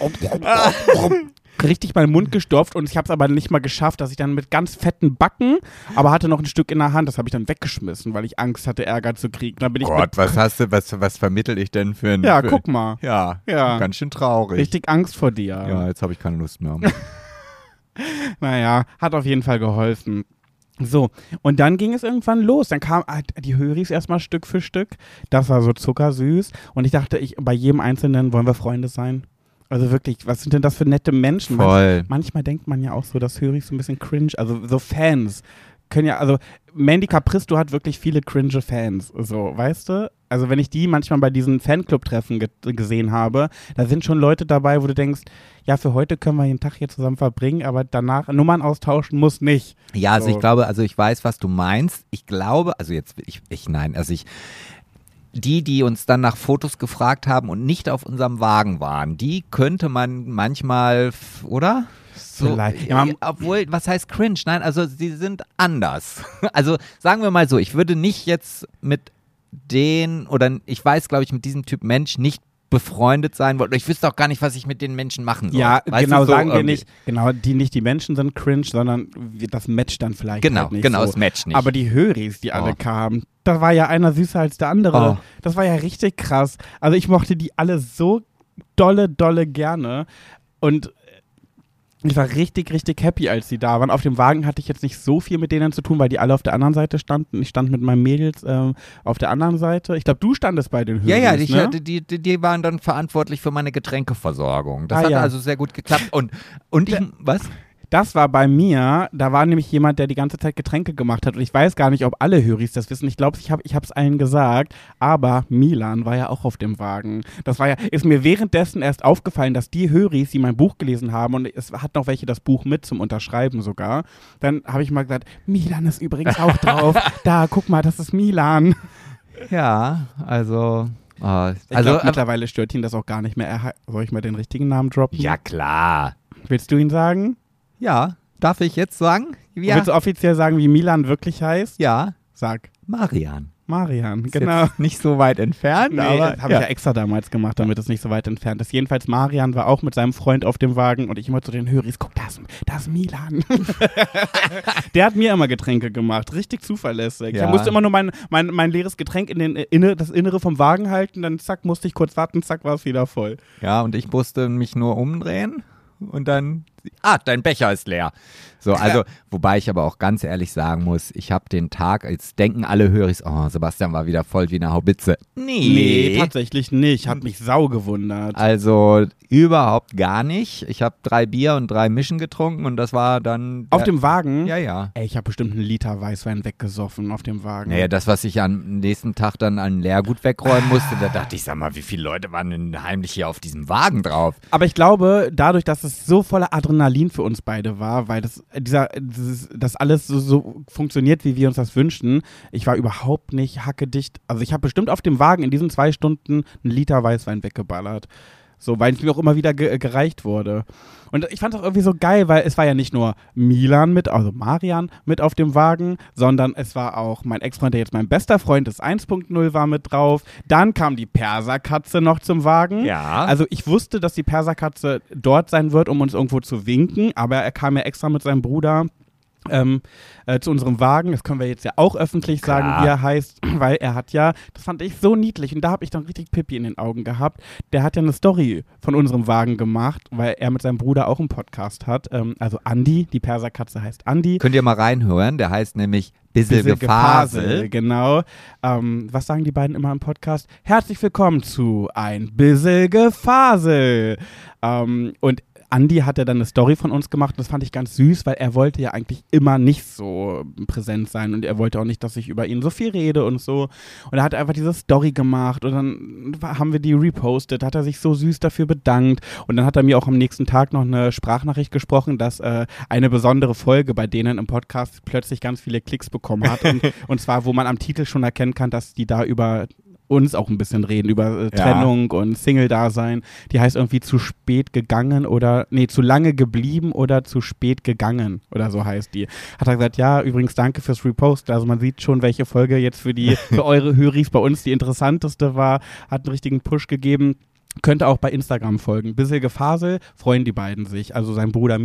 [SPEAKER 2] richtig meinen Mund gestopft und ich habe es aber nicht mal geschafft, dass ich dann mit ganz fetten Backen, aber hatte noch ein Stück in der Hand, das habe ich dann weggeschmissen, weil ich Angst hatte, Ärger zu kriegen. Dann bin
[SPEAKER 1] Gott, was vermittel ich denn für ein...
[SPEAKER 2] Ja, guck mal.
[SPEAKER 1] Ja, ganz schön traurig.
[SPEAKER 2] Richtig Angst vor dir.
[SPEAKER 1] Ja, jetzt habe ich keine Lust mehr.
[SPEAKER 2] Naja, hat auf jeden Fall geholfen. So, und dann ging es irgendwann los. Dann kamen die Höris erstmal Stück für Stück. Das war so zuckersüß. Und ich dachte, bei jedem Einzelnen wollen wir Freunde sein. Also wirklich, was sind denn das für nette Menschen?
[SPEAKER 1] Voll.
[SPEAKER 2] Manchmal denkt man ja auch so, dass Höris so ein bisschen cringe, also so Fans können ja, also Mandy Capristo hat wirklich viele cringe Fans, so, weißt du? Also wenn ich die manchmal bei diesen Fanclub-Treffen gesehen habe, da sind schon Leute dabei, wo du denkst, ja, für heute können wir den Tag hier zusammen verbringen, aber danach Nummern austauschen muss nicht.
[SPEAKER 1] Ja, also
[SPEAKER 2] so.
[SPEAKER 1] ich glaube, also ich weiß, was du meinst. Ich glaube, also jetzt, die uns dann nach Fotos gefragt haben und nicht auf unserem Wagen waren, die könnte man manchmal, oder? So,
[SPEAKER 2] ja,
[SPEAKER 1] obwohl, was heißt cringe? Nein, also sie sind anders. Also sagen wir mal so, ich würde nicht jetzt mit ich weiß, glaube ich, mit diesem Typ Mensch nicht befreundet sein wollen. Ich wüsste auch gar nicht, was ich mit den Menschen machen soll.
[SPEAKER 2] Ja,
[SPEAKER 1] weißt
[SPEAKER 2] genau,
[SPEAKER 1] du, so
[SPEAKER 2] sagen wir
[SPEAKER 1] irgendwie.
[SPEAKER 2] nicht, genau, die Menschen sind cringe, sondern das Match dann vielleicht
[SPEAKER 1] Genau,
[SPEAKER 2] halt nicht
[SPEAKER 1] genau,
[SPEAKER 2] so.
[SPEAKER 1] das Match nicht.
[SPEAKER 2] Aber die Höris, die alle kamen, da war ja einer süßer als der andere.
[SPEAKER 1] Oh.
[SPEAKER 2] Das war ja richtig krass. Also ich mochte die alle so dolle gerne und ich war richtig, richtig happy, als sie da waren. Auf dem Wagen hatte ich jetzt nicht so viel mit denen zu tun, weil die alle auf der anderen Seite standen. Ich stand mit meinen Mädels auf der anderen Seite. Ich glaube, du standest bei den Höris,
[SPEAKER 1] Ja,
[SPEAKER 2] ne?
[SPEAKER 1] die waren dann verantwortlich für meine Getränkeversorgung. Das
[SPEAKER 2] Ah,
[SPEAKER 1] hat
[SPEAKER 2] ja.
[SPEAKER 1] also sehr gut geklappt. Und ich, was?
[SPEAKER 2] Das war bei mir, da war nämlich jemand, der die ganze Zeit Getränke gemacht hat und ich weiß gar nicht, ob alle Höris das wissen. Ich glaube, ich habe es allen gesagt, aber Milan war ja auch auf dem Wagen. Das war ja, ist mir währenddessen erst aufgefallen, dass die Höris, die mein Buch gelesen haben und es hat noch welche das Buch mit zum Unterschreiben sogar, dann habe ich mal gesagt, Milan ist übrigens auch drauf. Da, guck mal, das ist Milan.
[SPEAKER 1] Ja, also...
[SPEAKER 2] Ich glaube, mittlerweile stört ihn das auch gar nicht mehr. Soll ich mal den richtigen Namen droppen?
[SPEAKER 1] Ja, klar.
[SPEAKER 2] Willst du ihn sagen?
[SPEAKER 1] Ja, darf ich jetzt sagen? Ja.
[SPEAKER 2] Willst du offiziell sagen, wie Milan wirklich heißt?
[SPEAKER 1] Ja,
[SPEAKER 2] Sag.
[SPEAKER 1] Marian.
[SPEAKER 2] Marian,
[SPEAKER 1] Ist
[SPEAKER 2] genau.
[SPEAKER 1] jetzt nicht so weit entfernt,
[SPEAKER 2] Nee,
[SPEAKER 1] aber
[SPEAKER 2] das habe ich ja extra damals gemacht, damit es nicht so weit entfernt ist. Jedenfalls Marian war auch mit seinem Freund auf dem Wagen und ich immer zu den Höris, guck, da ist Milan. Der hat mir immer Getränke gemacht, richtig zuverlässig.
[SPEAKER 1] Ja.
[SPEAKER 2] Ich musste immer nur mein leeres Getränk in das Innere vom Wagen halten, dann zack, musste ich kurz warten, zack, war es wieder voll.
[SPEAKER 1] Ja, und ich musste mich nur umdrehen und dann, dein Becher ist leer. So, also, wobei ich aber auch ganz ehrlich sagen muss, ich habe den Tag, jetzt denken alle Höris, oh, Sebastian war wieder voll wie eine Haubitze.
[SPEAKER 2] Nee, tatsächlich nicht, hat mich sau gewundert.
[SPEAKER 1] Also, überhaupt gar nicht. Ich habe 3 Bier und 3 Mischen getrunken und das war dann...
[SPEAKER 2] Auf dem Wagen?
[SPEAKER 1] Ja, ja.
[SPEAKER 2] Ey, ich habe bestimmt einen Liter Weißwein weggesoffen auf dem Wagen.
[SPEAKER 1] Naja, das, was ich am nächsten Tag dann an Leergut wegräumen musste, da dachte ich, sag mal, wie viele Leute waren denn heimlich hier auf diesem Wagen drauf?
[SPEAKER 2] Aber ich glaube, dadurch, dass es so voller Adrenalin für uns beide war, weil das alles so funktioniert, wie wir uns das wünschen, ich war überhaupt nicht hackedicht. Also ich habe bestimmt auf dem Wagen in diesen 2 Stunden einen Liter Weißwein weggeballert. So, weil es mir auch immer wieder gereicht wurde. Und ich fand es auch irgendwie so geil, weil es war ja nicht nur Marian mit auf dem Wagen, sondern es war auch mein Ex-Freund, der jetzt mein bester Freund ist, 1.0 war mit drauf. Dann kam die Perserkatze noch zum Wagen.
[SPEAKER 1] Ja.
[SPEAKER 2] Also ich wusste, dass die Perserkatze dort sein wird, um uns irgendwo zu winken, aber er kam ja extra mit seinem Bruder zu unserem Wagen, das können wir jetzt ja auch öffentlich sagen, wie er heißt, weil er hat ja, das fand ich so niedlich und da habe ich dann richtig Pippi in den Augen gehabt, der hat ja eine Story von unserem Wagen gemacht, weil er mit seinem Bruder auch einen Podcast hat, also Andi, die Perserkatze heißt Andi.
[SPEAKER 1] Könnt ihr mal reinhören, der heißt nämlich Bissel Gefasel.
[SPEAKER 2] Genau. Was sagen die beiden immer im Podcast? Herzlich willkommen zu Ein Bissel Gefasel. Und Andi hat ja dann eine Story von uns gemacht und das fand ich ganz süß, weil er wollte ja eigentlich immer nicht so präsent sein und er wollte auch nicht, dass ich über ihn so viel rede und so. Und er hat einfach diese Story gemacht und dann haben wir die repostet, hat er sich so süß dafür bedankt und dann hat er mir auch am nächsten Tag noch eine Sprachnachricht gesprochen, dass eine besondere Folge bei denen im Podcast plötzlich ganz viele Klicks bekommen hat und zwar, wo man am Titel schon erkennen kann, dass die da über uns auch ein bisschen reden, über Trennung und Single-Dasein. Die heißt irgendwie zu spät gegangen zu lange geblieben oder zu spät gegangen oder so heißt die. Hat er gesagt, ja, übrigens danke fürs Repost. Also man sieht schon, welche Folge jetzt für eure Höris bei uns die interessanteste war. Hat einen richtigen Push gegeben. Könnte auch bei Instagram folgen. Bissel Gefasel, freuen die beiden sich. Also sein Bruder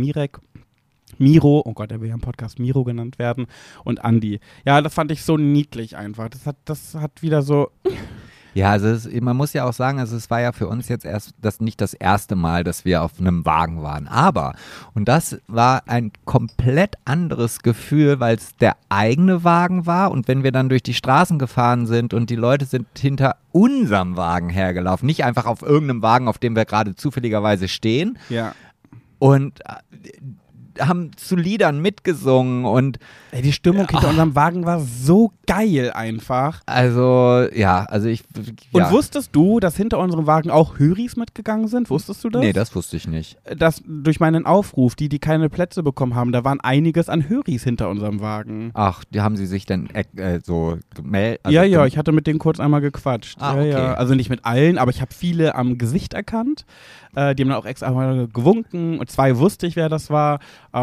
[SPEAKER 2] Miro, oh Gott, er will ja im Podcast Miro genannt werden, und Andi. Ja, das fand ich so niedlich einfach. Das hat wieder so...
[SPEAKER 1] Ja, also man muss ja auch sagen, also es war ja für uns jetzt nicht das erste Mal, dass wir auf einem Wagen waren. Aber, und das war ein komplett anderes Gefühl, weil es der eigene Wagen war. Und wenn wir dann durch die Straßen gefahren sind und die Leute sind hinter unserem Wagen hergelaufen, nicht einfach auf irgendeinem Wagen, auf dem wir gerade zufälligerweise stehen.
[SPEAKER 2] Ja.
[SPEAKER 1] Und haben zu Liedern mitgesungen und
[SPEAKER 2] Ey, die Stimmung hinter unserem Wagen war so geil einfach.
[SPEAKER 1] also ich
[SPEAKER 2] Und wusstest du, dass hinter unserem Wagen auch Höris mitgegangen sind? Wusstest du das?
[SPEAKER 1] Nee, das wusste ich nicht.
[SPEAKER 2] Das durch meinen Aufruf, die keine Plätze bekommen haben, da waren einiges an Höris hinter unserem Wagen.
[SPEAKER 1] Ach, die haben sie sich dann so gemeldet?
[SPEAKER 2] Ja, ich hatte mit denen kurz einmal gequatscht.
[SPEAKER 1] Okay.
[SPEAKER 2] Ja. Also nicht mit allen, aber ich habe viele am Gesicht erkannt. Die haben dann auch extra mal gewunken und 2 wusste ich, wer das war.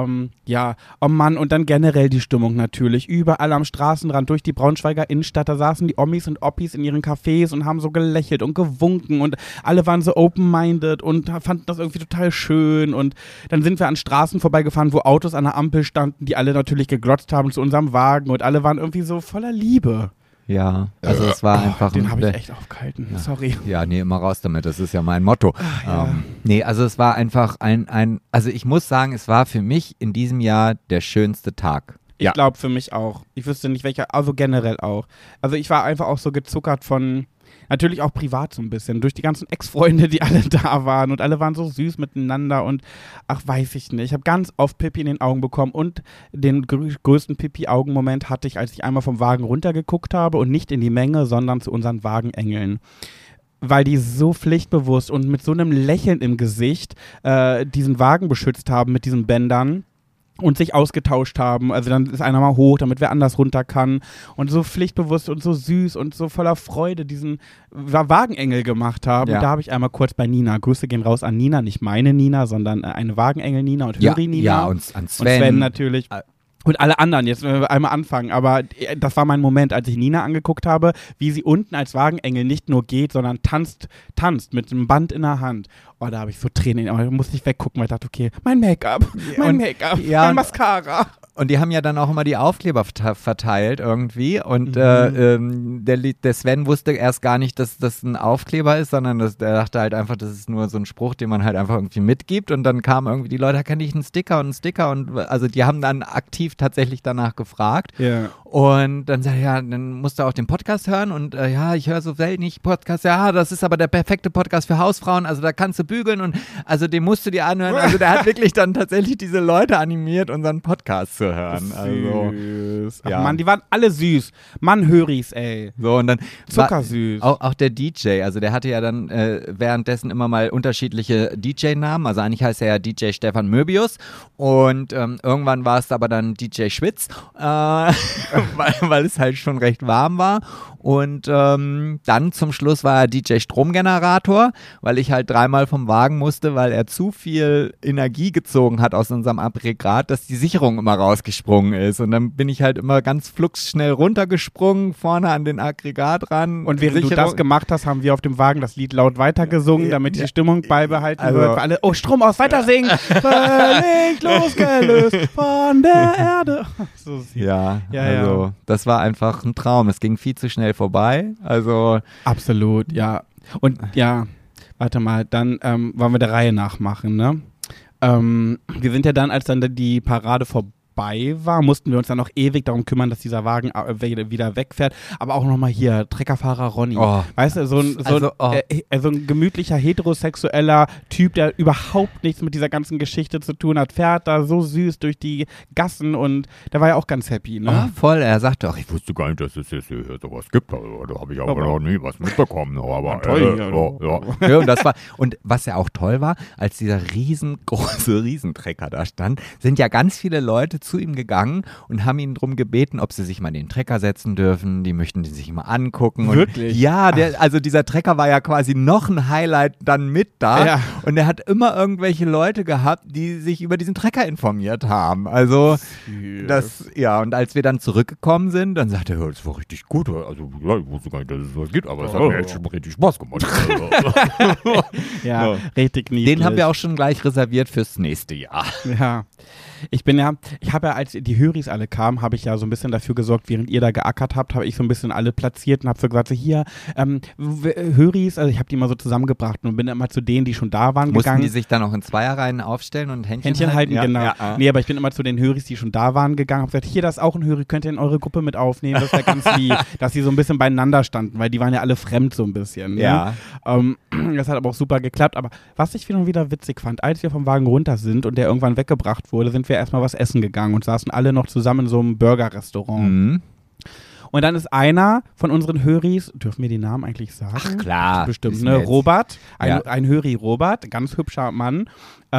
[SPEAKER 2] Oh Mann, und dann generell die Stimmung natürlich. Überall am Straßenrand, durch die Braunschweiger Innenstadt, da saßen die Omis und Oppis in ihren Cafés und haben so gelächelt und gewunken und alle waren so open-minded und fanden das irgendwie total schön. Und dann sind wir an Straßen vorbeigefahren, wo Autos an der Ampel standen, die alle natürlich geglotzt haben zu unserem Wagen und alle waren irgendwie so voller Liebe.
[SPEAKER 1] Ja, also es war einfach...
[SPEAKER 2] Den habe ich echt aufgehalten, sorry.
[SPEAKER 1] Ja, nee, immer raus damit, das ist ja mein Motto.
[SPEAKER 2] Ja.
[SPEAKER 1] Nee, also es war einfach also ich muss sagen, es war für mich in diesem Jahr der schönste Tag.
[SPEAKER 2] Ich glaube für mich auch. Ich wüsste nicht welcher, also generell auch. Also ich war einfach auch so gezuckert von, natürlich auch privat so ein bisschen, durch die ganzen Ex-Freunde, die alle da waren und alle waren so süß miteinander und ach, weiß ich nicht. Ich habe ganz oft Pipi in den Augen bekommen und den größten Pipi-Augen-Moment hatte ich, als ich einmal vom Wagen runtergeguckt habe und nicht in die Menge, sondern zu unseren Wagenengeln. Weil die so pflichtbewusst und mit so einem Lächeln im Gesicht diesen Wagen beschützt haben mit diesen Bändern. Und sich ausgetauscht haben, also dann ist einer mal hoch, damit wer anders runter kann und so pflichtbewusst und so süß und so voller Freude diesen Wagenengel gemacht haben.
[SPEAKER 1] Ja.
[SPEAKER 2] Und da habe ich einmal kurz bei Nina, Grüße gehen raus an Nina, nicht meine Nina, sondern eine Wagenengel Nina und Höri Nina.
[SPEAKER 1] Ja, und an Sven.
[SPEAKER 2] Und Sven natürlich. Und alle anderen, jetzt einmal anfangen, aber das war mein Moment, als ich Nina angeguckt habe, wie sie unten als Wagenengel nicht nur geht, sondern tanzt mit einem Band in der Hand. Oh, da habe ich so Tränen, aber da musste ich weggucken, weil ich dachte, okay, mein Make-up, mein Mascara.
[SPEAKER 1] Und die haben ja dann auch immer die Aufkleber verteilt irgendwie und der Sven wusste erst gar nicht, dass das ein Aufkleber ist, sondern der dachte halt einfach, das ist nur so ein Spruch, den man halt einfach irgendwie mitgibt und dann kamen irgendwie die Leute, kann ich einen Sticker und also die haben dann aktiv tatsächlich danach gefragt und dann sagte ja, dann musst du auch den Podcast hören und ich höre so selten nicht Podcast, das ist aber der perfekte Podcast für Hausfrauen, also da kannst du bügeln und also den musst du dir anhören, also der hat wirklich dann tatsächlich diese Leute animiert, unseren Podcast zu hören. Also,
[SPEAKER 2] Ach Mann, die waren alle süß. Mann, Höris, ey.
[SPEAKER 1] So, und dann
[SPEAKER 2] zuckersüß.
[SPEAKER 1] Auch der DJ, also der hatte ja dann währenddessen immer mal unterschiedliche DJ-Namen, also eigentlich heißt er ja DJ Stefan Möbius und irgendwann war es aber dann DJ Schwitz, weil es halt schon recht warm war und dann zum Schluss war er DJ Stromgenerator, weil ich halt 3-mal vom Wagen musste, weil er zu viel Energie gezogen hat aus unserem Aggregat, dass die Sicherung immer rausgesprungen ist. Und dann bin ich halt immer ganz flugs schnell runtergesprungen, vorne an den Aggregat ran.
[SPEAKER 2] Und während du das gemacht hast, haben wir auf dem Wagen das Lied laut weitergesungen, damit die Stimmung beibehalten wird. Für alle, Strom aus, weiter singen. Völlig losgelöst von der Erde. So
[SPEAKER 1] also das war einfach ein Traum. Es ging viel zu schnell vorbei. Also
[SPEAKER 2] absolut, ja. Und warte mal, dann wollen wir der Reihe nachmachen, ne? Wir sind ja dann, als dann die Parade vorbei war, mussten wir uns dann noch ewig darum kümmern, dass dieser Wagen wieder wegfährt. Aber auch nochmal hier, Treckerfahrer Ronny.
[SPEAKER 1] Oh.
[SPEAKER 2] Weißt du, so ein gemütlicher, heterosexueller Typ, der überhaupt nichts mit dieser ganzen Geschichte zu tun hat, fährt da so süß durch die Gassen und der war ja auch ganz happy, ne?
[SPEAKER 1] Oh, voll, er sagte auch, ich wusste gar nicht, dass es jetzt hier sowas gibt. Also, da habe ich aber noch nie was mitbekommen. Aber ja, und das war, und was ja auch toll war, als dieser riesengroße Riesentrecker da stand, sind ja ganz viele Leute zu ihm gegangen und haben ihn darum gebeten, ob sie sich mal in den Trecker setzen dürfen. Die möchten den sich mal angucken. Und
[SPEAKER 2] wirklich?
[SPEAKER 1] Ja, also dieser Trecker war ja quasi noch ein Highlight dann mit da.
[SPEAKER 2] Ja.
[SPEAKER 1] Und er hat immer irgendwelche Leute gehabt, die sich über diesen Trecker informiert haben. Also und als wir dann zurückgekommen sind, dann sagte er, das war richtig gut. Also ich wusste gar nicht, dass es sowas gibt, aber es hat mir echt schon richtig Spaß gemacht.
[SPEAKER 2] Richtig niedlich.
[SPEAKER 1] Den haben wir auch schon gleich reserviert fürs nächste Jahr.
[SPEAKER 2] Ja. Ich habe ja, als die Höris alle kamen, habe ich ja so ein bisschen dafür gesorgt, während ihr da geackert habt, habe ich so ein bisschen alle platziert und habe so gesagt, so hier, Höris, also ich habe die mal so zusammengebracht und bin immer zu denen, die schon da waren,
[SPEAKER 1] Mussten
[SPEAKER 2] gegangen.
[SPEAKER 1] die sich dann auch in Zweierreihen aufstellen und
[SPEAKER 2] Händchen halten,
[SPEAKER 1] ja,
[SPEAKER 2] genau.
[SPEAKER 1] Ja.
[SPEAKER 2] Nee, aber ich bin immer zu den Höris, die schon da waren, gegangen, habe gesagt, hier, das ist auch ein Höri, könnt ihr in eure Gruppe mit aufnehmen, das wäre ganz lieb, dass sie so ein bisschen beieinander standen, weil die waren ja alle fremd so ein bisschen. Ne?
[SPEAKER 1] Ja.
[SPEAKER 2] Das hat aber auch super geklappt, aber was ich wieder witzig fand, als wir vom Wagen runter sind und der irgendwann weggebracht wurde, sind wir erstmal was essen gegangen und saßen alle noch zusammen in so einem Burger-Restaurant.
[SPEAKER 1] Mhm.
[SPEAKER 2] Und dann ist einer von unseren Höris, dürfen wir die Namen eigentlich sagen?
[SPEAKER 1] Ach klar.
[SPEAKER 2] Bestimmt, ne? Robert,
[SPEAKER 1] Ja.
[SPEAKER 2] ein Höri Robert, ganz hübscher Mann,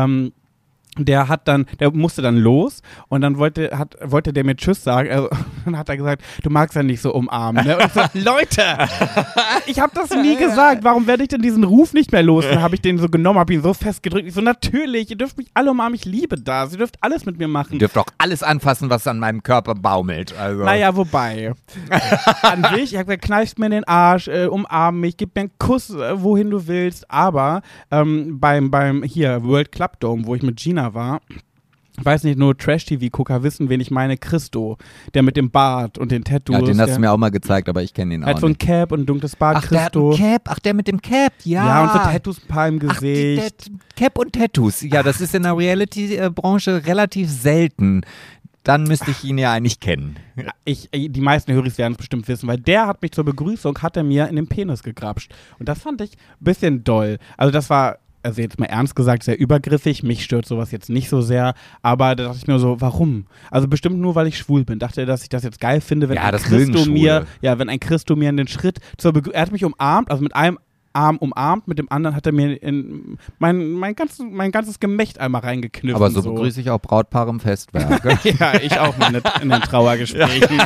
[SPEAKER 2] der musste dann los und dann wollte der mir Tschüss sagen. Also, dann hat er gesagt, du magst ja nicht so umarmen. Ne? Und ich so, Leute, ich habe das nie gesagt. Warum werde ich denn diesen Ruf nicht mehr los? Dann habe ich den so genommen, habe ihn so festgedrückt. Ich so, natürlich, ihr dürft mich alle umarmen, ich liebe das. Ihr dürft alles mit mir machen.
[SPEAKER 1] Ihr dürft auch alles anfassen, was an meinem Körper baumelt. Also.
[SPEAKER 2] Naja, wobei. An sich, ich habe gesagt, kneifst mir in den Arsch, umarm mich, gib mir einen Kuss, wohin du willst. Aber beim hier World Club Dome, wo ich mit Gina war, ich weiß nicht, nur Trash-TV-Gucker wissen, wen ich meine, Christo, der mit dem Bart und den Tattoos.
[SPEAKER 1] Ja, den hast du mir auch mal gezeigt, aber ich kenne ihn auch
[SPEAKER 2] nicht. Hat so ein
[SPEAKER 1] nicht.
[SPEAKER 2] Cap und ein dunkles Bart,
[SPEAKER 1] Ach, der hat
[SPEAKER 2] Christo.
[SPEAKER 1] ein Cap. Ach, der mit dem Cap, ja.
[SPEAKER 2] Ja, und so Tattoos ein paar im Gesicht.
[SPEAKER 1] Cap und Tattoos. Ja, das ist in der Reality-Branche relativ selten. Dann müsste ich ihn ja eigentlich kennen.
[SPEAKER 2] Die meisten Höris werden es bestimmt wissen, weil der hat mich zur Begrüßung, hat er mir in den Penis gegrapscht. Und das fand ich ein bisschen doll. Also das war, also jetzt mal ernst gesagt, sehr übergriffig. Mich stört sowas jetzt nicht so sehr. Aber da dachte ich mir so, warum? Also bestimmt nur, weil ich schwul bin. Dachte er, dass ich das jetzt geil finde, wenn
[SPEAKER 1] Ja, das mögen Schwule.
[SPEAKER 2] wenn ein Christo mir in den Schritt er hat mich umarmt, also mit einem Arm umarmt, mit dem anderen hat er mir in mein ganzes Gemächt einmal reingeknüpft.
[SPEAKER 1] Aber so begrüße ich auch Brautpaare im Festwerk.
[SPEAKER 2] Ja, ich auch mal in den Trauergesprächen.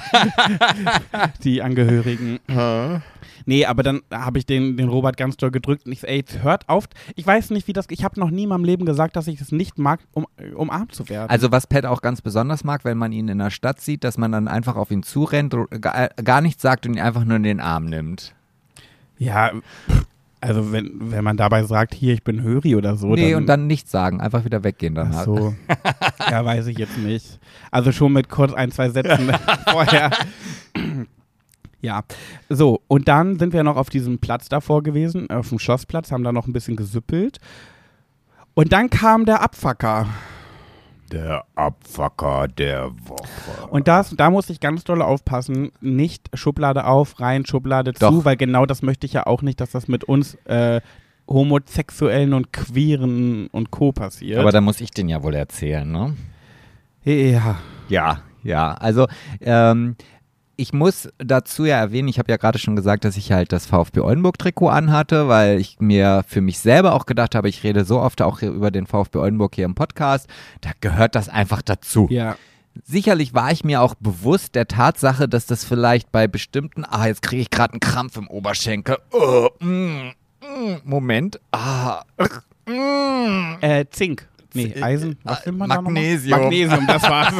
[SPEAKER 2] Die Angehörigen. Nee, aber dann habe ich den Robert ganz doll gedrückt und ich so, ey, hört auf. Ich weiß nicht, ich habe noch nie in meinem Leben gesagt, dass ich es nicht mag, umarmt zu werden.
[SPEAKER 1] Also was Pat auch ganz besonders mag, wenn man ihn in der Stadt sieht, dass man dann einfach auf ihn zurennt, gar nichts sagt und ihn einfach nur in den Arm nimmt.
[SPEAKER 2] Ja, also wenn man dabei sagt, hier, ich bin Höri oder so.
[SPEAKER 1] Nee, und dann nichts sagen, einfach wieder weggehen dann.
[SPEAKER 2] Ach so. Ja, weiß ich jetzt nicht. Also schon mit kurz 1, 2 Sätzen vorher. Ja, so, und dann sind wir noch auf diesem Platz davor gewesen, auf dem Schlossplatz, haben da noch ein bisschen gesüppelt. Und dann kam der Abfucker.
[SPEAKER 1] Der Abfucker der Woche.
[SPEAKER 2] Und da muss ich ganz doll aufpassen, nicht Schublade auf, rein, Schublade
[SPEAKER 1] Doch.
[SPEAKER 2] zu, weil genau das möchte ich ja auch nicht, dass das mit uns Homosexuellen und Queeren und Co. passiert.
[SPEAKER 1] Aber da muss ich den ja wohl erzählen, ne?
[SPEAKER 2] Ja.
[SPEAKER 1] Ja, also ich muss dazu ja erwähnen, ich habe ja gerade schon gesagt, dass ich halt das VfB Oldenburg-Trikot anhatte, weil ich mir für mich selber auch gedacht habe, ich rede so oft auch über den VfB Oldenburg hier im Podcast, da gehört das einfach dazu.
[SPEAKER 2] Ja.
[SPEAKER 1] Sicherlich war ich mir auch bewusst der Tatsache, dass das vielleicht bei bestimmten, jetzt kriege ich gerade einen Krampf im Oberschenkel, Moment,
[SPEAKER 2] Zink. Nee, Eisen. Was nimmt man
[SPEAKER 1] Magnesium.
[SPEAKER 2] Da noch? Magnesium, das war's.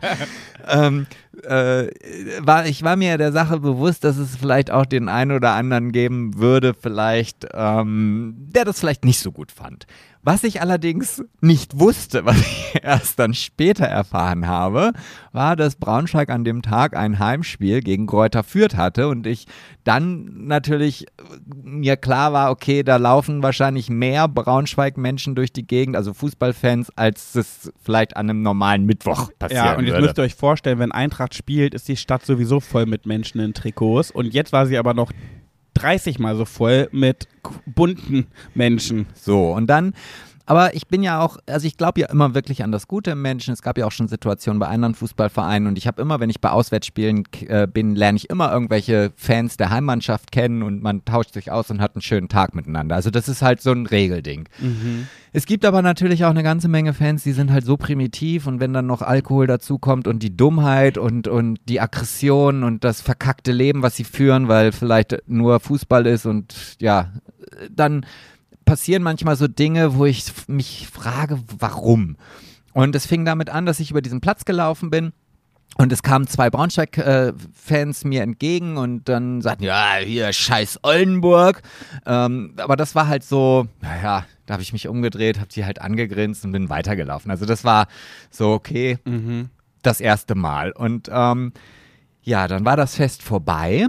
[SPEAKER 1] Ich war mir der Sache bewusst, dass es vielleicht auch den einen oder anderen geben würde, vielleicht, der das vielleicht nicht so gut fand. Was ich allerdings nicht wusste, was ich erst dann später erfahren habe, war, dass Braunschweig an dem Tag ein Heimspiel gegen Greuther Fürth hatte und ich dann natürlich mir klar war, okay, da laufen wahrscheinlich mehr Braunschweig-Menschen durch die Gegend, also Fußballfans, als es vielleicht an einem normalen Mittwoch passieren würde.
[SPEAKER 2] Ja, und jetzt müsst ihr euch vorstellen, wenn Eintracht spielt, ist die Stadt sowieso voll mit Menschen in Trikots und jetzt war sie aber noch 30 Mal so voll mit bunten Menschen.
[SPEAKER 1] So, und dann, aber ich bin ja auch, also ich glaube ja immer wirklich an das Gute im Menschen. Es gab ja auch schon Situationen bei anderen Fußballvereinen und ich habe immer, wenn ich bei Auswärtsspielen bin, lerne ich immer irgendwelche Fans der Heimmannschaft kennen und man tauscht sich aus und hat einen schönen Tag miteinander. Also das ist halt so ein Regelding.
[SPEAKER 2] Mhm.
[SPEAKER 1] Es gibt aber natürlich auch eine ganze Menge Fans, die sind halt so primitiv und wenn dann noch Alkohol dazukommt und die Dummheit und die Aggression und das verkackte Leben, was sie führen, weil vielleicht nur Fußball ist und ja, dann passieren manchmal so Dinge, wo ich mich frage, warum? Und es fing damit an, dass ich über diesen Platz gelaufen bin Und es kamen 2 Braunschweig-Fans mir entgegen und dann sagten, ja, hier, scheiß Oldenburg. Aber das war halt so, naja, da habe ich mich umgedreht, habe die halt angegrinst und bin weitergelaufen. Also das war so, okay, das erste Mal. Und ja, dann war das Fest vorbei.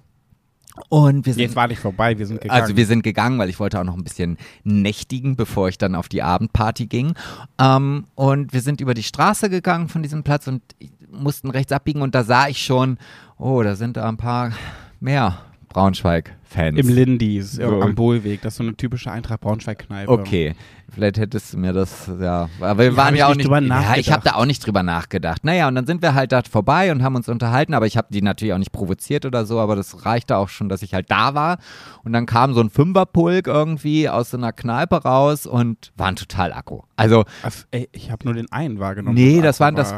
[SPEAKER 1] Und wir sind,
[SPEAKER 2] Jetzt war nicht vorbei, wir sind gegangen.
[SPEAKER 1] also wir sind gegangen, weil ich wollte auch noch ein bisschen nächtigen, bevor ich dann auf die Abendparty ging. Und wir sind über die Straße gegangen von diesem Platz und mussten rechts abbiegen und da sah ich schon, oh, da sind da ein paar mehr Braunschweig-Fans.
[SPEAKER 2] Im Lindis,
[SPEAKER 1] So.
[SPEAKER 2] am Bohlweg. Das ist so eine typische Eintracht-Braunschweig-Kneipe.
[SPEAKER 1] Okay, vielleicht hättest du mir das, ja, aber wir
[SPEAKER 2] Ja,
[SPEAKER 1] waren
[SPEAKER 2] hab ich
[SPEAKER 1] ja auch
[SPEAKER 2] nicht
[SPEAKER 1] nicht,
[SPEAKER 2] drüber
[SPEAKER 1] ja, ich
[SPEAKER 2] nachgedacht.
[SPEAKER 1] habe da auch nicht drüber nachgedacht. Naja, und dann sind wir halt da vorbei und haben uns unterhalten, aber ich habe die natürlich auch nicht provoziert oder so, aber das reichte auch schon, dass ich halt da war. Und dann kam so ein Fünferpulk irgendwie aus so einer Kneipe raus und waren total aggro. Also,
[SPEAKER 2] Ey, ich habe nur den einen wahrgenommen.
[SPEAKER 1] nee,
[SPEAKER 2] das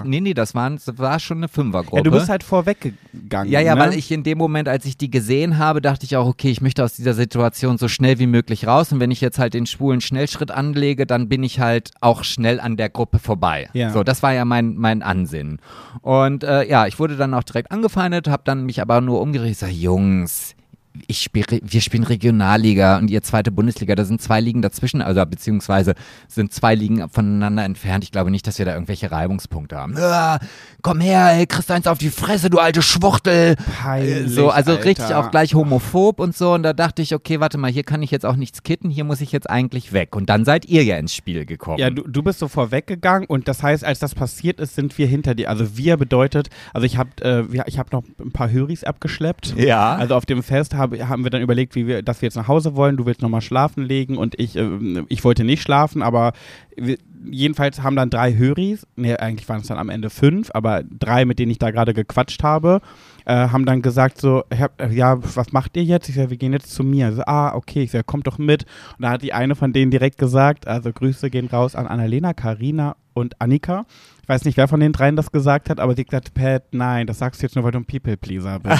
[SPEAKER 1] war schon eine Fünfergruppe.
[SPEAKER 2] Ja, du bist halt vorweggegangen.
[SPEAKER 1] Ja,
[SPEAKER 2] ne?
[SPEAKER 1] weil ich in dem Moment, als ich die gesehen habe, dachte ich auch, okay, ich möchte aus dieser Situation so schnell wie möglich raus und wenn ich jetzt halt den schwulen Schnellschritt anlege, dann bin ich halt auch schnell an der Gruppe vorbei.
[SPEAKER 2] Ja.
[SPEAKER 1] So, das war ja mein Ansinnen. Und ja, ich wurde dann auch direkt angefeindet, habe dann mich aber nur umgedreht, ich sage, Jungs, wir spielen Regionalliga und ihr zweite Bundesliga, da sind 2 Ligen dazwischen, also beziehungsweise sind 2 Ligen voneinander entfernt. Ich glaube nicht, dass wir da irgendwelche Reibungspunkte haben. Komm her, ey, kriegst eins auf die Fresse, du alte Schwuchtel.
[SPEAKER 2] Peinlich,
[SPEAKER 1] So, also
[SPEAKER 2] Alter.
[SPEAKER 1] richtig auch gleich homophob und so. Und da dachte ich, okay, warte mal, hier kann ich jetzt auch nichts kitten, hier muss ich jetzt eigentlich weg. Und dann seid ihr ja ins Spiel gekommen.
[SPEAKER 2] Ja, du bist so vorweggegangen und das heißt, als das passiert ist, sind wir hinter dir. Also wir bedeutet, also ich hab noch ein paar Höris abgeschleppt.
[SPEAKER 1] Ja.
[SPEAKER 2] Also auf dem Fest haben wir dann überlegt, dass wir jetzt nach Hause wollen. Du willst nochmal schlafen legen und ich wollte nicht schlafen, aber jedenfalls haben dann 3 Höris, nee, eigentlich waren es dann am Ende 5, aber 3, mit denen ich da gerade gequatscht habe, haben dann gesagt so, ja, was macht ihr jetzt? Ich sage, wir gehen jetzt zu mir. So, okay. Ich sage, kommt doch mit. Und da hat die eine von denen direkt gesagt, also Grüße gehen raus an Annalena, Carina und Annika. Ich weiß nicht, wer von den 3 das gesagt hat, aber sie hat gesagt, Pat, nein, das sagst du jetzt nur, weil du ein People-Pleaser bist.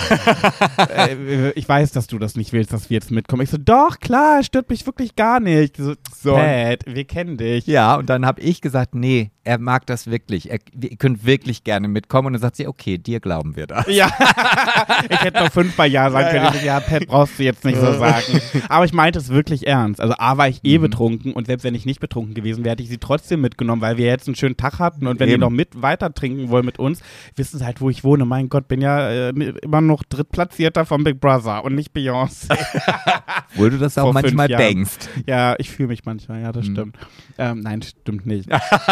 [SPEAKER 2] Ich weiß, dass du das nicht willst, dass wir jetzt mitkommen. Ich so, doch, klar, stört mich wirklich gar nicht. So. Pat, wir kennen dich.
[SPEAKER 1] Ja, und dann habe ich gesagt, nee, er mag das wirklich. Ihr könnt wirklich gerne mitkommen. Und dann sagt sie, okay, dir glauben wir das.
[SPEAKER 2] Ja, ich hätte noch 5 Mal Ja sagen können. Ja, Pat, brauchst du jetzt nicht so sagen. Aber ich meinte es wirklich ernst. Also A, war ich betrunken und selbst wenn ich nicht betrunken gewesen wäre, hätte ich sie trotzdem mitgenommen, weil wir jetzt einen schönen Tag hatten und wenn die noch weiter trinken wollen mit uns, wissen sie halt, wo ich wohne. Mein Gott, bin ja immer noch Drittplatzierter von Big Brother und nicht Beyoncé.
[SPEAKER 1] Obwohl du das auch
[SPEAKER 2] Vor
[SPEAKER 1] manchmal
[SPEAKER 2] 5 Jahren.
[SPEAKER 1] denkst.
[SPEAKER 2] Ja, ich fühle mich manchmal, ja, das stimmt. Nein, stimmt nicht.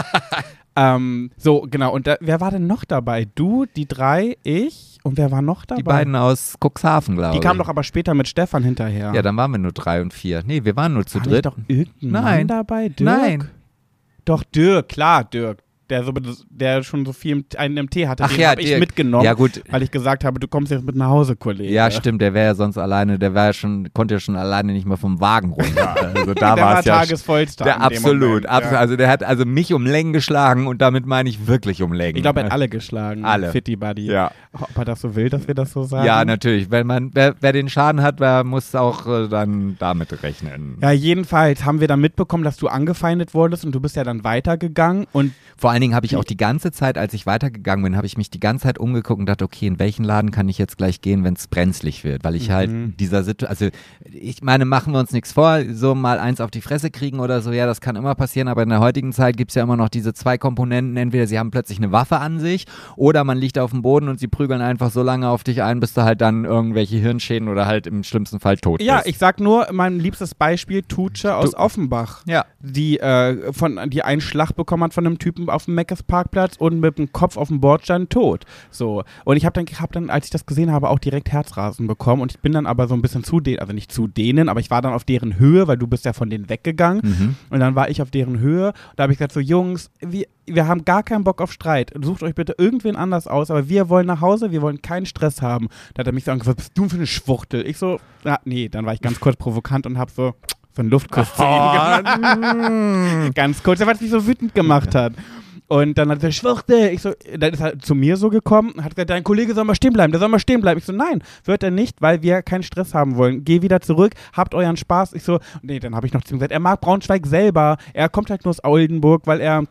[SPEAKER 2] So, genau. Und wer war denn noch dabei? Du, die 3, ich und wer war noch dabei?
[SPEAKER 1] Die beiden aus Cuxhaven, glaube ich.
[SPEAKER 2] Die kamen doch aber später mit Stefan hinterher.
[SPEAKER 1] Ja, dann waren wir nur 3 und 4. Nee, wir waren nur zu
[SPEAKER 2] war
[SPEAKER 1] dritt.
[SPEAKER 2] nicht doch irgendein Mann
[SPEAKER 1] Nein.
[SPEAKER 2] dabei? Dirk?
[SPEAKER 1] Nein.
[SPEAKER 2] Doch, Dirk, klar, Dirk. Der schon so viel im Tee hatte,
[SPEAKER 1] Ach
[SPEAKER 2] den
[SPEAKER 1] ja,
[SPEAKER 2] habe ich
[SPEAKER 1] Dirk.
[SPEAKER 2] mitgenommen,
[SPEAKER 1] Ja, gut.
[SPEAKER 2] weil ich gesagt habe, du kommst jetzt mit nach Hause, Kollege.
[SPEAKER 1] Ja, stimmt, der wäre ja sonst alleine, konnte ja schon alleine nicht mehr vom Wagen runter. Also da
[SPEAKER 2] Der
[SPEAKER 1] war
[SPEAKER 2] war
[SPEAKER 1] es ja
[SPEAKER 2] tagesvollster
[SPEAKER 1] der
[SPEAKER 2] in dem
[SPEAKER 1] absolut,
[SPEAKER 2] Moment,
[SPEAKER 1] absolut.
[SPEAKER 2] ja.
[SPEAKER 1] Also der hat also mich um Längen geschlagen und damit meine ich wirklich um Längen.
[SPEAKER 2] Ich glaube, er hat alle geschlagen.
[SPEAKER 1] Alle.
[SPEAKER 2] Fitty Buddy.
[SPEAKER 1] Ja.
[SPEAKER 2] Ob er das so will, dass wir das so sagen?
[SPEAKER 1] Ja, natürlich. Wer den Schaden hat, wer muss auch dann damit rechnen.
[SPEAKER 2] Ja, jedenfalls haben wir dann mitbekommen, dass du angefeindet wurdest und du bist ja dann weitergegangen und
[SPEAKER 1] Vor allen Dingen habe ich auch die ganze Zeit, als ich weitergegangen bin, habe ich mich die ganze Zeit umgeguckt und dachte, okay, in welchen Laden kann ich jetzt gleich gehen, wenn es brenzlig wird? Weil ich halt dieser Situation, also ich meine, machen wir uns nichts vor, so mal eins auf die Fresse kriegen oder so, ja, das kann immer passieren, aber in der heutigen Zeit gibt es ja immer noch diese 2 Komponenten, entweder sie haben plötzlich eine Waffe an sich oder man liegt auf dem Boden und sie prügeln einfach so lange auf dich ein, bis du halt dann irgendwelche Hirnschäden oder halt im schlimmsten Fall tot bist.
[SPEAKER 2] ja, ich sag nur, mein liebstes Beispiel, Tutsche aus Offenbach.
[SPEAKER 1] Ja.
[SPEAKER 2] Die einen Schlag bekommen hat von einem Typen auf dem Meckes Parkplatz und mit dem Kopf auf dem Bordstein tot. So. Und ich habe dann, als ich das gesehen habe, auch direkt Herzrasen bekommen und ich bin dann aber so ein bisschen zu denen, also nicht zu denen, aber ich war dann auf deren Höhe, weil du bist ja von denen weggegangen und dann war ich auf deren Höhe und da habe ich gesagt so, Jungs, wir haben gar keinen Bock auf Streit. Sucht euch bitte irgendwen anders aus, aber wir wollen nach Hause, wir wollen keinen Stress haben. Da hat er mich so angefragt, was bist du für eine Schwuchtel? Ich so, nee, dann war ich ganz kurz provokant und habe so einen Luftkuss zu ihm gemacht. Ganz kurz, weil es mich so wütend gemacht hat. Und dann hat er Schwuchtel. Ich so, dann ist er zu mir so gekommen, hat gesagt, dein Kollege soll mal stehen bleiben, der soll mal stehen bleiben. Ich so, nein, wird er nicht, weil wir keinen Stress haben wollen. Geh wieder zurück, habt euren Spaß. Ich so, nee, dann habe ich noch zu ihm gesagt, er mag Braunschweig selber. Er kommt halt nur aus Oldenburg, weil er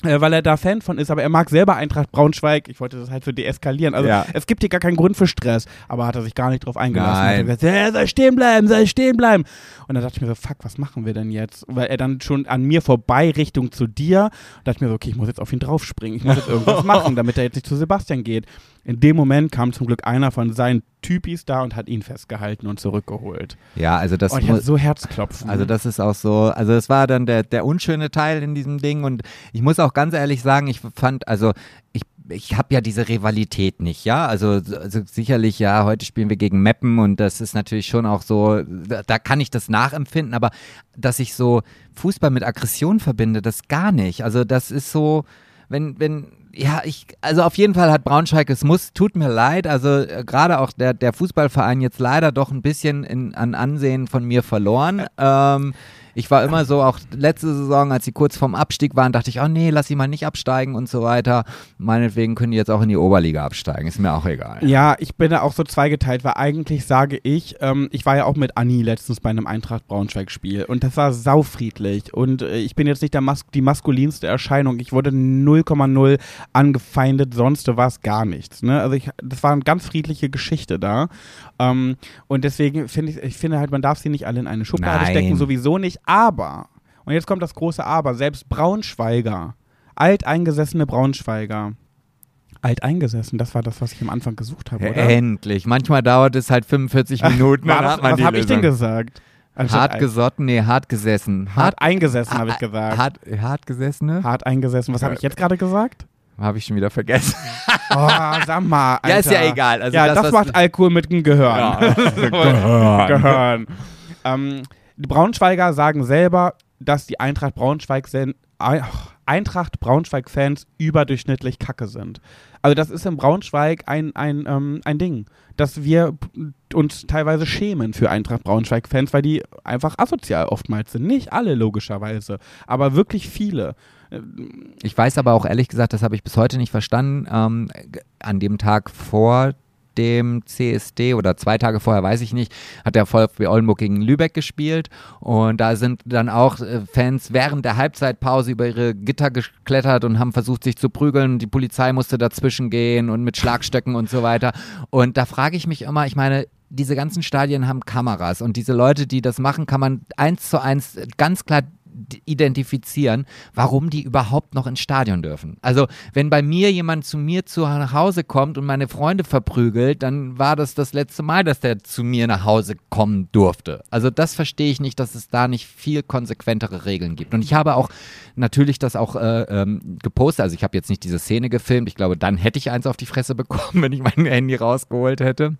[SPEAKER 2] weil er da Fan von ist, aber er mag selber Eintracht Braunschweig. Ich wollte das halt so deeskalieren. Also es gibt hier gar keinen Grund für Stress, aber hat er sich gar nicht drauf eingelassen.
[SPEAKER 1] Nein.
[SPEAKER 2] Er hat gesagt, soll stehen bleiben. Und dann dachte ich mir so, fuck, was machen wir denn jetzt? Weil er dann schon an mir vorbei Richtung zu dir, und dachte ich mir so, okay, ich muss jetzt auf ihn draufspringen. Ich muss jetzt irgendwas machen, damit er jetzt nicht zu Sebastian geht. In dem Moment kam zum Glück einer von seinen Typis da und hat ihn festgehalten und zurückgeholt.
[SPEAKER 1] Ja, also das
[SPEAKER 2] ich hatte so Herzklopfen.
[SPEAKER 1] Also das ist auch so, also das war dann der unschöne Teil in diesem Ding und ich muss auch ganz ehrlich sagen, ich fand, also ich habe ja diese Rivalität nicht, ja, also sicherlich, ja, heute spielen wir gegen Meppen und das ist natürlich schon auch so, da kann ich das nachempfinden, aber dass ich so Fußball mit Aggression verbinde, das gar nicht, also das ist so, also auf jeden Fall hat Braunschweig, tut mir leid, also gerade auch der Fußballverein jetzt leider doch ein bisschen an Ansehen von mir verloren. Ich war immer so, auch letzte Saison, als sie kurz vorm Abstieg waren, dachte ich, oh nee, lass sie mal nicht absteigen und so weiter. Meinetwegen können die jetzt auch in die Oberliga absteigen, ist mir auch egal.
[SPEAKER 2] Ja, ich bin da auch so zweigeteilt, weil eigentlich sage ich war ja auch mit Anni letztens bei einem Eintracht Braunschweig-Spiel und das war saufriedlich und ich bin jetzt nicht die maskulinste Erscheinung, ich wurde 0,0 angefeindet, sonst war es gar nichts. Ne? Also das war eine ganz friedliche Geschichte da und deswegen finde halt, man darf sie nicht alle in eine Schublade stecken, sowieso nicht. Aber, und jetzt kommt das große Aber, selbst Braunschweiger, alteingesessene Braunschweiger, alteingesessen, das war das, was ich am Anfang gesucht habe, oder?
[SPEAKER 1] Endlich, manchmal dauert es halt 45 Minuten.
[SPEAKER 2] Was habe ich denn gesagt?
[SPEAKER 1] Hart gesotten, nee, hart gesessen.
[SPEAKER 2] Hart eingesessen, habe ich gesagt.
[SPEAKER 1] Hart gesessene?
[SPEAKER 2] Hart eingesessen, was habe ich jetzt gerade gesagt?
[SPEAKER 1] Habe ich schon wieder vergessen.
[SPEAKER 2] Oh, sag mal, Alter.
[SPEAKER 1] Ja, ist ja egal. Also
[SPEAKER 2] ja, das macht Alkohol mit dem Gehirn. Ja. Gehirn. Die Braunschweiger sagen selber, dass die Eintracht Braunschweig-Fans überdurchschnittlich kacke sind. Also das ist in Braunschweig ein Ding, dass wir uns teilweise schämen für Eintracht Braunschweig-Fans, weil die einfach asozial oftmals sind. Nicht alle logischerweise, aber wirklich viele.
[SPEAKER 1] Ich weiß aber auch ehrlich gesagt, das habe ich bis heute nicht verstanden, an dem Tag vor dem CSD oder 2 Tage vorher, weiß ich nicht, hat der VfB Oldenburg gegen Lübeck gespielt und da sind dann auch Fans während der Halbzeitpause über ihre Gitter geklettert und haben versucht, sich zu prügeln. Die Polizei musste dazwischen gehen und mit Schlagstöcken und so weiter. Und da frage ich mich immer, ich meine, diese ganzen Stadien haben Kameras und diese Leute, die das machen, kann man 1:1 ganz klar identifizieren, warum die überhaupt noch ins Stadion dürfen. Also wenn bei mir jemand zu mir nach Hause kommt und meine Freunde verprügelt, dann war das letzte Mal, dass der zu mir nach Hause kommen durfte. Also das verstehe ich nicht, dass es da nicht viel konsequentere Regeln gibt. Und ich habe auch natürlich das auch gepostet, also ich habe jetzt nicht diese Szene gefilmt, ich glaube, dann hätte ich eins auf die Fresse bekommen, wenn ich mein Handy rausgeholt hätte.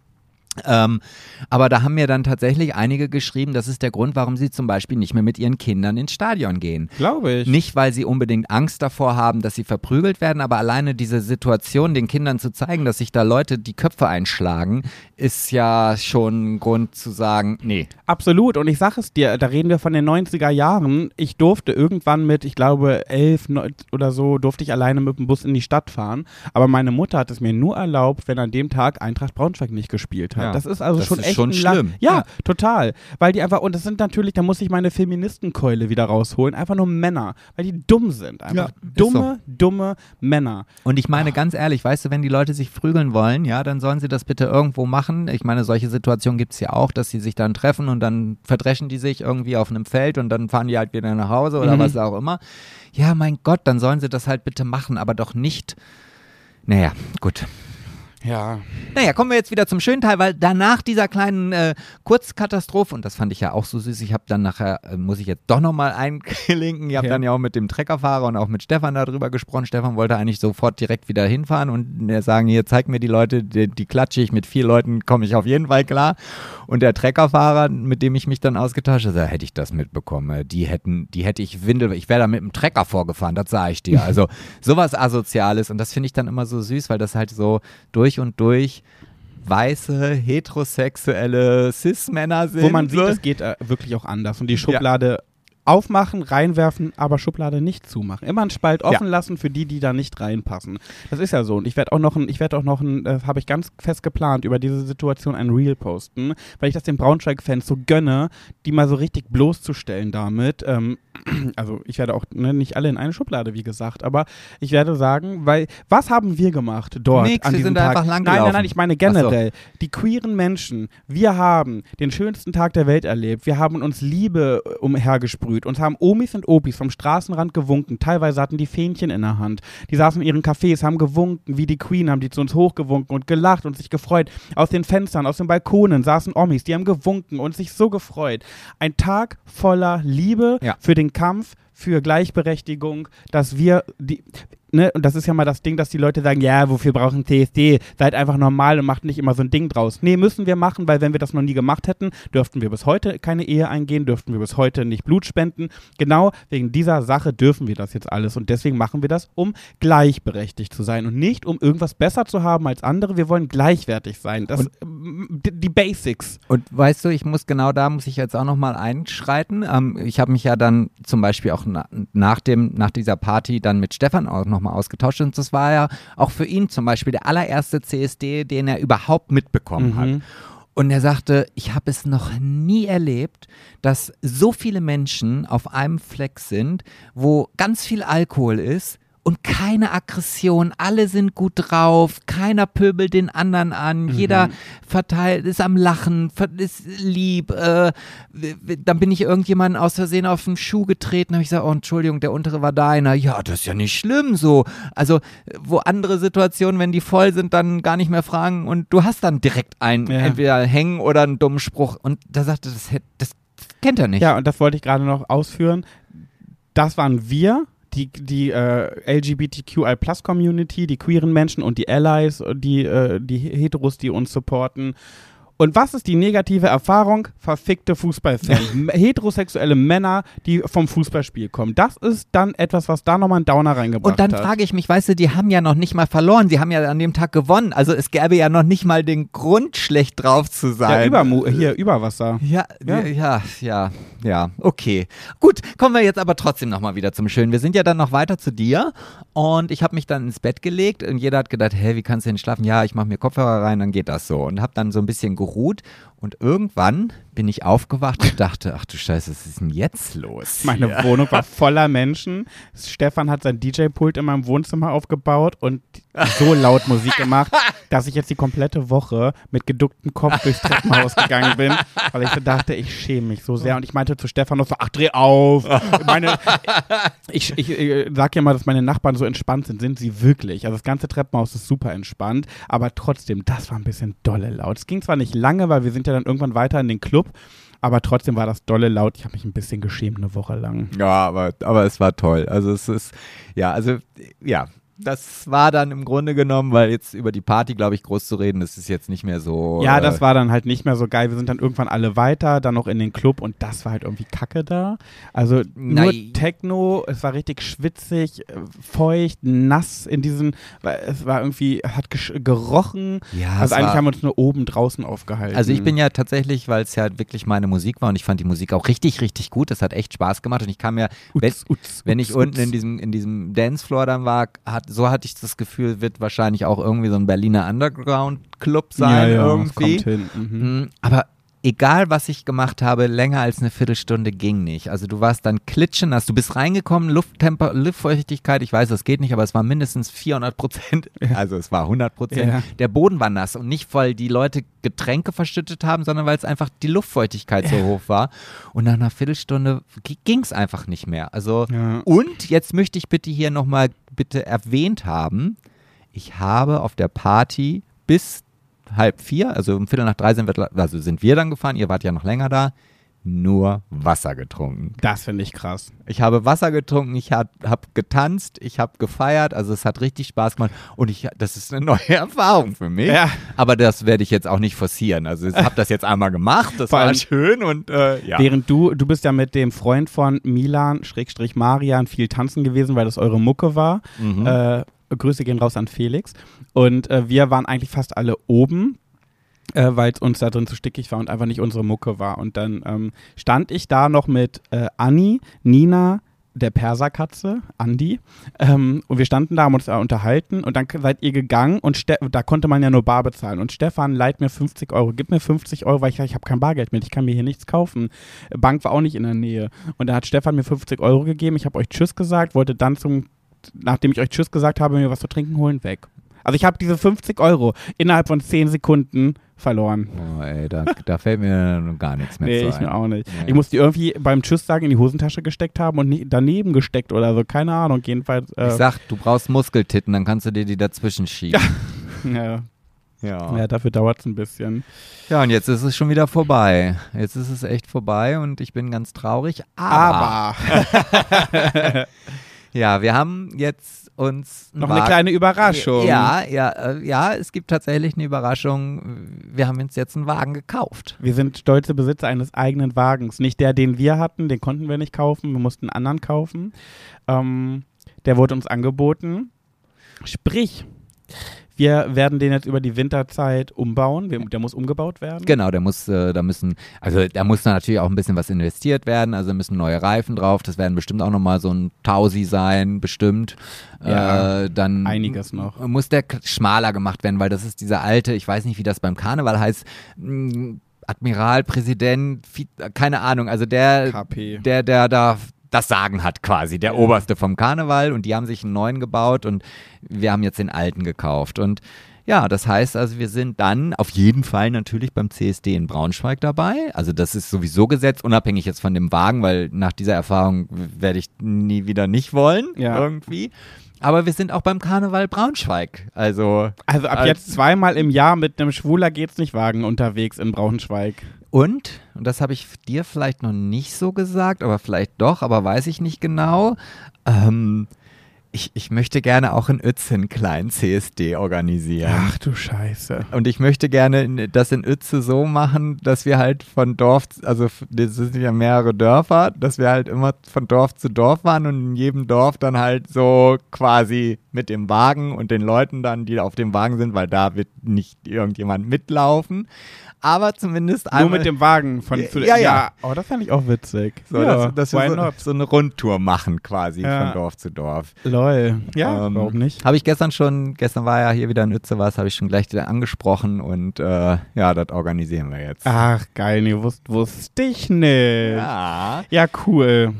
[SPEAKER 1] Aber da haben mir dann tatsächlich einige geschrieben, das ist der Grund, warum sie zum Beispiel nicht mehr mit ihren Kindern ins Stadion gehen.
[SPEAKER 2] Glaube ich.
[SPEAKER 1] Nicht, weil sie unbedingt Angst davor haben, dass sie verprügelt werden, aber alleine diese Situation den Kindern zu zeigen, dass sich da Leute die Köpfe einschlagen, ist ja schon ein Grund zu sagen, nee.
[SPEAKER 2] Absolut, und ich sage es dir, da reden wir von den 90er Jahren. Ich durfte irgendwann mit, ich glaube 11 oder so, durfte ich alleine mit dem Bus in die Stadt fahren, aber meine Mutter hat es mir nur erlaubt, wenn an dem Tag Eintracht Braunschweig nicht gespielt hat. Ja. Das ist also das schon ist echt
[SPEAKER 1] schon schlimm.
[SPEAKER 2] Ja, total. Weil die einfach, und das sind natürlich, da muss ich meine Feministenkeule wieder rausholen, einfach nur Männer, weil die dumm sind. Einfach dumme Männer.
[SPEAKER 1] Und ich meine ganz ehrlich, weißt du, wenn die Leute sich prügeln wollen, ja, dann sollen sie das bitte irgendwo machen. Ich meine, solche Situationen gibt es ja auch, dass sie sich dann treffen und dann verdreschen die sich irgendwie auf einem Feld und dann fahren die halt wieder nach Hause oder was auch immer. Ja, mein Gott, dann sollen sie das halt bitte machen, aber doch nicht. Naja, gut.
[SPEAKER 2] Ja.
[SPEAKER 1] Naja, kommen wir jetzt wieder zum schönen Teil, weil danach dieser kleinen Kurzkatastrophe, und das fand ich ja auch so süß, ich habe dann nachher, muss ich jetzt doch nochmal einklinken, ich habe dann ja auch mit dem Treckerfahrer und auch mit Stefan darüber gesprochen. Stefan wollte eigentlich sofort direkt wieder hinfahren und sagen, hier, zeig mir die Leute, die klatsche ich, mit 4 Leuten komme ich auf jeden Fall klar. Und der Treckerfahrer, mit dem ich mich dann ausgetauscht habe, hätte ich das mitbekommen, die hätte ich ich wäre da mit dem Trecker vorgefahren, das sage ich dir. Also sowas Asoziales, und das finde ich dann immer so süß, weil das halt so durch und durch weiße, heterosexuelle Cis-Männer sind.
[SPEAKER 2] Wo man sieht, es geht wirklich auch anders. Und die Schublade aufmachen, reinwerfen, aber Schublade nicht zumachen. Immer einen Spalt offen lassen für die da nicht reinpassen. Das ist ja so. Und ich werde auch noch habe ich ganz fest geplant, über diese Situation ein Reel posten, weil ich das den Braunschweig-Fans so gönne, die mal so richtig bloßzustellen damit. Also ich werde auch nicht alle in eine Schublade, wie gesagt, aber ich werde sagen, weil, was haben wir gemacht dort
[SPEAKER 1] Nix,
[SPEAKER 2] an
[SPEAKER 1] wir
[SPEAKER 2] diesem
[SPEAKER 1] sind
[SPEAKER 2] Tag?
[SPEAKER 1] einfach lang gelaufen.
[SPEAKER 2] Nein, ich meine generell, die queeren Menschen, wir haben den schönsten Tag der Welt erlebt, wir haben uns Liebe umhergesprüht, uns haben Omis und Opis vom Straßenrand gewunken, teilweise hatten die Fähnchen in der Hand, die saßen in ihren Cafés, haben gewunken, wie die Queen, haben die zu uns hochgewunken und gelacht und sich gefreut. Aus den Fenstern, aus den Balkonen saßen Omis, die haben gewunken und sich so gefreut. Ein Tag voller Liebe für den Kampf für Gleichberechtigung, dass wir und das ist ja mal das Ding, dass die Leute sagen, ja, wofür brauchen CSD? Seid einfach normal und macht nicht immer so ein Ding draus. Nee, müssen wir machen, weil wenn wir das noch nie gemacht hätten, dürften wir bis heute keine Ehe eingehen, dürften wir bis heute nicht Blut spenden. Genau wegen dieser Sache dürfen wir das jetzt alles und deswegen machen wir das, gleichberechtigt zu sein und nicht, um irgendwas besser zu haben als andere. Wir wollen gleichwertig sein. Das die Basics.
[SPEAKER 1] Und weißt du, muss ich jetzt auch nochmal einschreiten. Ich habe mich ja dann zum Beispiel auch nach dieser Party dann mit Stefan auch noch mal ausgetauscht und das war ja auch für ihn zum Beispiel der allererste CSD, den er überhaupt mitbekommen hat. Und er sagte, ich habe es noch nie erlebt, dass so viele Menschen auf einem Fleck sind, wo ganz viel Alkohol ist und keine Aggression, alle sind gut drauf, keiner pöbelt den anderen an, jeder verteilt, ist am Lachen, ist lieb. Dann bin ich irgendjemanden aus Versehen auf den Schuh getreten, habe ich gesagt, oh Entschuldigung, der untere war deiner. Ja, das ist ja nicht schlimm so. Also, wo andere Situationen, wenn die voll sind, dann gar nicht mehr fragen und du hast dann direkt einen, entweder hängen oder einen dummen Spruch. Und da sagte das kennt er nicht.
[SPEAKER 2] Ja, und das wollte ich gerade noch ausführen. Das waren wir. Die LGBTQI+-Community, die queeren Menschen und die Allies, die Heteros, die uns supporten. Und was ist die negative Erfahrung? Verfickte Fußballfans. Heterosexuelle Männer, die vom Fußballspiel kommen. Das ist dann etwas, was da nochmal einen Downer reingebracht hat.
[SPEAKER 1] Und dann frage ich mich, weißt du, die haben ja noch nicht mal verloren. Sie haben ja an dem Tag gewonnen. Also es gäbe ja noch nicht mal den Grund, schlecht drauf zu sein.
[SPEAKER 2] Ja, Überwasser.
[SPEAKER 1] Ja, okay. Gut, kommen wir jetzt aber trotzdem nochmal wieder zum Schönen. Wir sind ja dann noch weiter zu dir und ich habe mich dann ins Bett gelegt und jeder hat gedacht, hey, wie kannst du denn schlafen? Ja, ich mache mir Kopfhörer rein, dann geht das so. Und habe dann so ein bisschen geruht und irgendwann bin ich aufgewacht und dachte, ach du Scheiße, was ist denn jetzt los?
[SPEAKER 2] Meine Wohnung war voller Menschen. Stefan hat sein DJ-Pult in meinem Wohnzimmer aufgebaut und so laut Musik gemacht, dass ich jetzt die komplette Woche mit geducktem Kopf durchs Treppenhaus gegangen bin, weil ich so dachte, ich schäme mich so sehr. Und ich meinte zu Stefan noch so, ach, dreh auf. Ich sag ja mal, dass meine Nachbarn so entspannt sind. Sind sie wirklich. Also das ganze Treppenhaus ist super entspannt, aber trotzdem, das war ein bisschen dolle laut. Es ging zwar nicht lange, weil wir sind ja dann irgendwann weiter in den Club, aber trotzdem war das dolle laut. Ich habe mich ein bisschen geschämt eine Woche lang.
[SPEAKER 1] Ja, aber es war toll. Also das war dann im Grunde genommen, weil jetzt über die Party, glaube ich, groß zu reden, das ist jetzt nicht mehr so.
[SPEAKER 2] Ja, das war dann halt nicht mehr so geil. Wir sind dann irgendwann alle weiter, dann noch in den Club und das war halt irgendwie kacke da. Also nur Techno, es war richtig schwitzig, feucht, nass es war irgendwie, hat gerochen. Ja, also eigentlich haben wir uns nur oben draußen aufgehalten.
[SPEAKER 1] Also ich bin ja tatsächlich, weil es ja wirklich meine Musik war und ich fand die Musik auch richtig, richtig gut. Das hat echt Spaß gemacht und ich kam ja, wenn ich unten in diesem Dancefloor dann war, so hatte ich das Gefühl, wird wahrscheinlich auch irgendwie so ein Berliner Underground-Club sein irgendwie.
[SPEAKER 2] Das kommt hin.
[SPEAKER 1] Aber egal, was ich gemacht habe, länger als eine Viertelstunde ging nicht. Also du warst dann klitschnass, du bist reingekommen, Luftfeuchtigkeit, ich weiß, das geht nicht, aber es war mindestens 400%, also es war 100%.
[SPEAKER 2] Ja.
[SPEAKER 1] Der Boden war nass und nicht, weil die Leute Getränke verschüttet haben, sondern weil es einfach die Luftfeuchtigkeit so hoch war. Und nach einer Viertelstunde ging es einfach nicht mehr. Also und jetzt möchte ich bitte hier nochmal erwähnt haben, ich habe auf der Party bis 3:30, also um 3:15 sind wir dann gefahren, ihr wart ja noch länger da, nur Wasser getrunken.
[SPEAKER 2] Das finde ich krass.
[SPEAKER 1] Ich habe Wasser getrunken, ich habe getanzt, ich habe gefeiert, also es hat richtig Spaß gemacht und das ist eine neue Erfahrung für mich, aber das werde ich jetzt auch nicht forcieren, also ich habe das jetzt einmal gemacht, das war schön und
[SPEAKER 2] Während du bist ja mit dem Freund von Milan/Marian viel tanzen gewesen, weil das eure Mucke war, Grüße gehen raus an Felix und wir waren eigentlich fast alle oben weil es uns da drin zu stickig war und einfach nicht unsere Mucke war. Und dann stand ich da noch mit Anni, Nina, der Perserkatze, Andi, und wir standen da, haben uns unterhalten und dann seid ihr gegangen und da konnte man ja nur bar bezahlen und Stefan leiht mir 50 Euro, gib mir 50 Euro, weil ich habe kein Bargeld mit, ich kann mir hier nichts kaufen. Bank war auch nicht in der Nähe und da hat Stefan mir 50 Euro gegeben, ich habe euch Tschüss gesagt, wollte dann nachdem ich euch Tschüss gesagt habe, mir was zu trinken holen, weg. Also ich habe diese 50 Euro innerhalb von 10 Sekunden verloren.
[SPEAKER 1] Oh ey, da fällt mir gar nichts mehr zu ein.
[SPEAKER 2] Nee, ich mir auch nicht.
[SPEAKER 1] Nee.
[SPEAKER 2] Ich muss die irgendwie beim Tschüss sagen in die Hosentasche gesteckt haben und daneben gesteckt oder so, keine Ahnung, jedenfalls.
[SPEAKER 1] Ich sag, du brauchst Muskeltitten, dann kannst du dir die dazwischen schieben.
[SPEAKER 2] Ja, dafür dauert es ein bisschen.
[SPEAKER 1] Ja, und jetzt ist es schon wieder vorbei. Jetzt ist es echt vorbei und ich bin ganz traurig. Aber. Ja, wir haben jetzt uns
[SPEAKER 2] noch eine kleine Überraschung.
[SPEAKER 1] Ja, es gibt tatsächlich eine Überraschung. Wir haben uns jetzt einen Wagen gekauft.
[SPEAKER 2] Wir sind stolze Besitzer eines eigenen Wagens. Nicht der, den wir hatten, den konnten wir nicht kaufen. Wir mussten einen anderen kaufen. Der wurde uns angeboten. Sprich, wir werden den jetzt über die Winterzeit umbauen. Der muss umgebaut werden.
[SPEAKER 1] Genau, da muss natürlich auch ein bisschen was investiert werden. Also müssen neue Reifen drauf. Das werden bestimmt auch nochmal so ein Tausi sein, bestimmt.
[SPEAKER 2] Ja,
[SPEAKER 1] dann
[SPEAKER 2] einiges noch.
[SPEAKER 1] Muss der schmaler gemacht werden, weil das ist dieser alte, ich weiß nicht, wie das beim Karneval heißt, Admiral, Präsident, keine Ahnung. Also der da das Sagen hat quasi, der Oberste vom Karneval und die haben sich einen neuen gebaut und wir haben jetzt den alten gekauft und ja, das heißt also, wir sind dann auf jeden Fall natürlich beim CSD in Braunschweig dabei, also das ist sowieso gesetzt, unabhängig jetzt von dem Wagen, weil nach dieser Erfahrung werde ich nie wieder nicht wollen, irgendwie. Aber wir sind auch beim Karneval Braunschweig, also
[SPEAKER 2] ab jetzt zweimal im Jahr mit einem Schwuler geht's nicht Wagen unterwegs in Braunschweig.
[SPEAKER 1] Und das habe ich dir vielleicht noch nicht so gesagt, aber vielleicht doch, aber weiß ich nicht genau. Ich möchte gerne auch in Uetze einen kleinen CSD organisieren.
[SPEAKER 2] Ach du Scheiße.
[SPEAKER 1] Und ich möchte gerne das in Uetze so machen, dass wir halt von Dorf, also das sind ja mehrere Dörfer, dass wir halt immer von Dorf zu Dorf waren und in jedem Dorf dann halt so quasi mit dem Wagen und den Leuten dann, die auf dem Wagen sind, weil da wird nicht irgendjemand mitlaufen. Aber zumindest einmal.
[SPEAKER 2] Nur mit dem Wagen
[SPEAKER 1] Ja.
[SPEAKER 2] Oh, das fand ich auch witzig.
[SPEAKER 1] So,
[SPEAKER 2] ja,
[SPEAKER 1] dass wir so eine Rundtour machen quasi von Dorf zu Dorf.
[SPEAKER 2] Lol. Ja, warum nicht?
[SPEAKER 1] Habe ich gestern war ja hier wieder in Uetze habe ich schon gleich wieder angesprochen und das organisieren wir jetzt.
[SPEAKER 2] Ach geil, nee, wusste ich nicht. Ja, cool.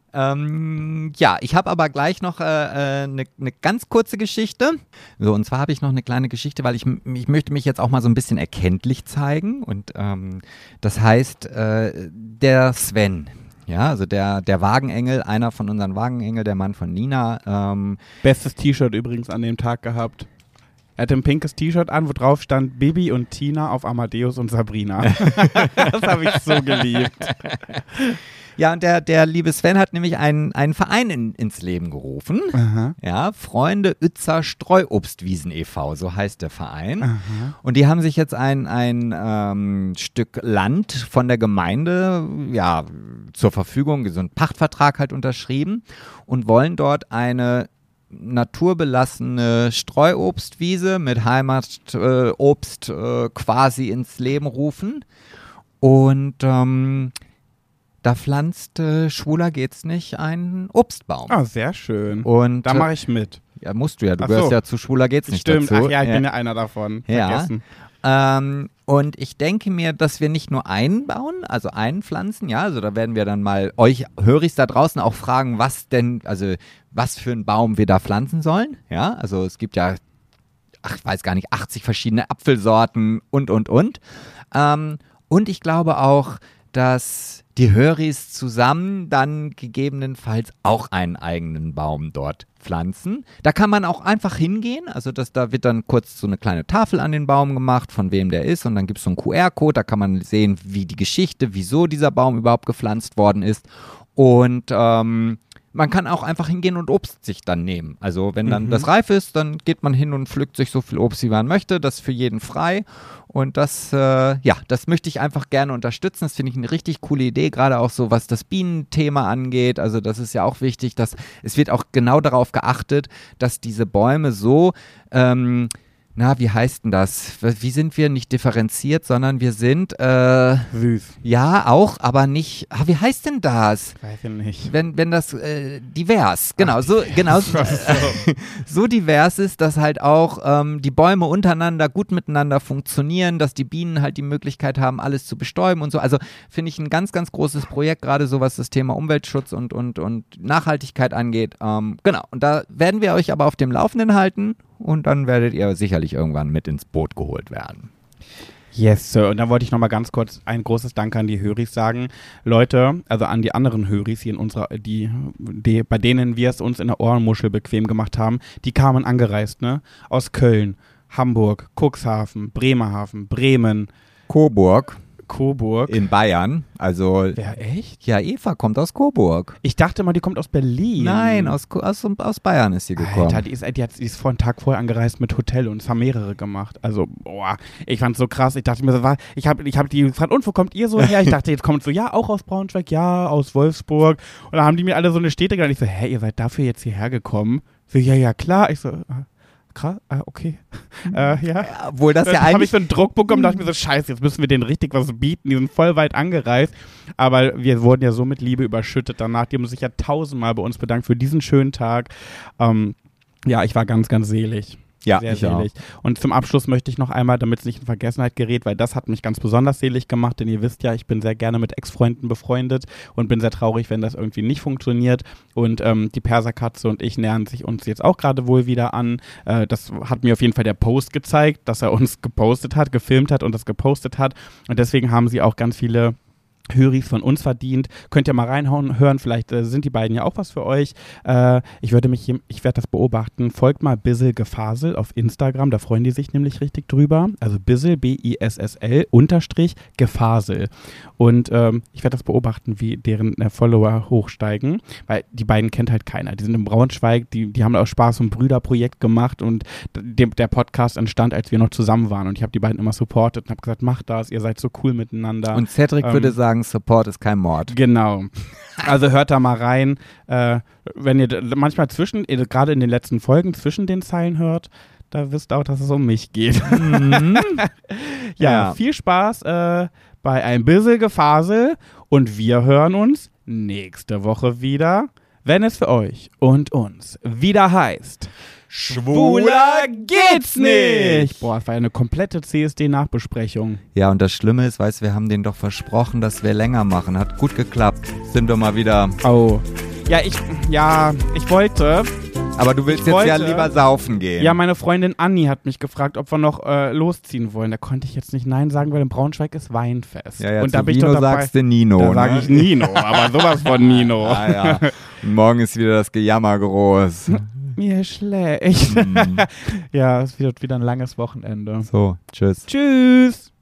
[SPEAKER 1] Ich habe aber gleich noch eine ganz kurze Geschichte. So, und zwar habe ich noch eine kleine Geschichte, weil ich möchte mich jetzt auch mal so ein bisschen erkenntlich zeigen. Und das heißt, der Sven, ja, also der Wagenengel, einer von unseren Wagenengel, der Mann von Nina.
[SPEAKER 2] Bestes T-Shirt übrigens an dem Tag gehabt. Er hatte ein pinkes T-Shirt an, wo drauf stand Bibi und Tina auf Amadeus und Sabrina. Das habe ich so geliebt.
[SPEAKER 1] Ja, und der liebe Sven hat nämlich einen Verein ins Leben gerufen.
[SPEAKER 2] Aha.
[SPEAKER 1] Ja, Freunde Uetzer Streuobstwiesen e.V., so heißt der Verein.
[SPEAKER 2] Aha.
[SPEAKER 1] Und die haben sich jetzt ein Stück Land von der Gemeinde zur Verfügung, so einen Pachtvertrag halt unterschrieben und wollen dort eine naturbelassene Streuobstwiese mit Heimatobst quasi ins Leben rufen. Und da pflanzt Schwuler geht's nicht einen Obstbaum.
[SPEAKER 2] Ah, sehr schön.
[SPEAKER 1] Und
[SPEAKER 2] da mache ich mit.
[SPEAKER 1] Ja, musst du ja. Du gehörst ja zu Schwuler geht's nicht dazu.
[SPEAKER 2] Stimmt, ach ja, ich bin ja einer davon. Vergessen.
[SPEAKER 1] Und ich denke mir, dass wir nicht nur einen bauen, also einen pflanzen, ja, also da werden wir dann mal euch Höris da draußen auch fragen, was für einen Baum wir da pflanzen sollen, ja, also es gibt ja, ich weiß gar nicht, 80 verschiedene Apfelsorten und. Und ich glaube auch, dass die Höris zusammen dann gegebenenfalls auch einen eigenen Baum dort pflanzen. Da kann man auch einfach hingehen, also da wird dann kurz so eine kleine Tafel an den Baum gemacht, von wem der ist und dann gibt es so einen QR-Code, da kann man sehen, wie die Geschichte, wieso dieser Baum überhaupt gepflanzt worden ist und man kann auch einfach hingehen und Obst sich dann nehmen. Also wenn dann das reif ist, dann geht man hin und pflückt sich so viel Obst, wie man möchte. Das ist für jeden frei. Und das möchte ich einfach gerne unterstützen. Das finde ich eine richtig coole Idee, gerade auch so, was das Bienenthema angeht. Also das ist ja auch wichtig, dass es wird auch genau darauf geachtet, dass diese Bäume so wie heißt denn das? Wie sind wir nicht differenziert, sondern wir sind,
[SPEAKER 2] Süß.
[SPEAKER 1] ja, auch, aber nicht, wie heißt denn das?
[SPEAKER 2] Weiß ich nicht.
[SPEAKER 1] Wenn das divers, genau, so divers ist, dass halt auch die Bäume untereinander gut miteinander funktionieren, dass die Bienen halt die Möglichkeit haben, alles zu bestäuben und so. Also finde ich ein ganz, ganz großes Projekt, gerade so was das Thema Umweltschutz und Nachhaltigkeit angeht. Genau, und da werden wir euch aber auf dem Laufenden halten und dann werdet ihr sicherlich irgendwann mit ins Boot geholt werden.
[SPEAKER 2] Yes, Sir. Und dann wollte ich nochmal ganz kurz ein großes Dank an die Höris sagen. Leute, also an die anderen Höris hier in unserer, bei denen wir es uns in der Ohrenmuschel bequem gemacht haben, die kamen angereist, ne? Aus Köln, Hamburg, Cuxhaven, Bremerhaven, Bremen,
[SPEAKER 1] Coburg
[SPEAKER 2] Coburg.
[SPEAKER 1] in Bayern. Also,
[SPEAKER 2] Wer, echt?
[SPEAKER 1] ja, Eva kommt aus Coburg.
[SPEAKER 2] Ich dachte mal, die kommt aus Berlin.
[SPEAKER 1] Nein, aus Bayern ist sie gekommen.
[SPEAKER 2] Alter, die ist vor einem Tag vorher angereist mit Hotel und es haben mehrere gemacht. Also, boah, ich fand's so krass. Ich dachte mir so, ich hab die gefragt, und wo kommt ihr so her? Ich dachte, jetzt kommt so, ja, auch aus Braunschweig, ja, aus Wolfsburg. Und dann haben die mir alle so eine Städte genannt. Ich so, hä, ihr seid dafür jetzt hierher gekommen? So, ja, klar. Ich so, krass, okay. Ja.
[SPEAKER 1] Obwohl das ja
[SPEAKER 2] Dann habe
[SPEAKER 1] eigentlich...
[SPEAKER 2] ich so einen Druck bekommen und dachte mir so, scheiße, jetzt müssen wir denen richtig was bieten. Die sind voll weit angereist. Aber wir wurden ja so mit Liebe überschüttet danach. Die haben sich ja 1000-mal bei uns bedankt für diesen schönen Tag. Ja, ich war ganz, ganz selig.
[SPEAKER 1] Ja,
[SPEAKER 2] sehr
[SPEAKER 1] ich
[SPEAKER 2] selig. Und zum Abschluss möchte ich noch einmal, damit es nicht in Vergessenheit gerät, weil das hat mich ganz besonders selig gemacht, denn ihr wisst ja, ich bin sehr gerne mit Ex-Freunden befreundet und bin sehr traurig, wenn das irgendwie nicht funktioniert. Und die Perserkatze und ich nähern sich uns jetzt auch gerade wohl wieder an. Das hat mir auf jeden Fall der Post gezeigt, dass er uns gepostet hat, gefilmt hat und das gepostet hat. Und deswegen haben sie auch ganz viele Höris von uns verdient. Könnt ihr mal reinhauen, hören, vielleicht sind die beiden ja auch was für euch. Ich werde das beobachten. Folgt mal Bissel Gefasel auf Instagram, da freuen die sich nämlich richtig drüber. Also Bissel, BISSL _ Gefasel. Und ich werde das beobachten, wie deren Follower hochsteigen, weil die beiden kennt halt keiner. Die sind in Braunschweig, die haben auch Spaß- und Brüderprojekt gemacht und der Podcast entstand, als wir noch zusammen waren und ich habe die beiden immer supportet und habe gesagt, macht das, ihr seid so cool miteinander.
[SPEAKER 1] Und Cedric würde sagen, Support ist kein Mord.
[SPEAKER 2] Genau. Also hört da mal rein. Wenn ihr manchmal gerade in den letzten Folgen zwischen den Zeilen hört, da wisst auch, dass es um mich geht.
[SPEAKER 1] Mhm.
[SPEAKER 2] Ja, viel Spaß bei ein bisschen Gefasel und wir hören uns nächste Woche wieder, wenn es für euch und uns wieder heißt: Schwuler geht's nicht! Boah, das war ja eine komplette CSD-Nachbesprechung.
[SPEAKER 1] Ja, und das Schlimme ist, weißt du, wir haben denen doch versprochen, dass wir länger machen. Hat gut geklappt. Sind wir mal wieder...
[SPEAKER 2] Oh. Ja, ich wollte...
[SPEAKER 1] Aber du willst jetzt ja lieber saufen gehen.
[SPEAKER 2] Ja, meine Freundin Anni hat mich gefragt, ob wir noch losziehen wollen. Da konnte ich jetzt nicht Nein sagen, weil in Braunschweig ist Weinfest.
[SPEAKER 1] Ja,
[SPEAKER 2] und da bin
[SPEAKER 1] Vino
[SPEAKER 2] ich doch dabei.
[SPEAKER 1] sagst du Nino,
[SPEAKER 2] Da
[SPEAKER 1] ne?
[SPEAKER 2] sage ich Nino, aber sowas von Nino.
[SPEAKER 1] Ja. Und morgen ist wieder das Gejammer groß.
[SPEAKER 2] Mir schlecht. Ja, es wird wieder ein langes Wochenende.
[SPEAKER 1] So, tschüss.
[SPEAKER 2] Tschüss.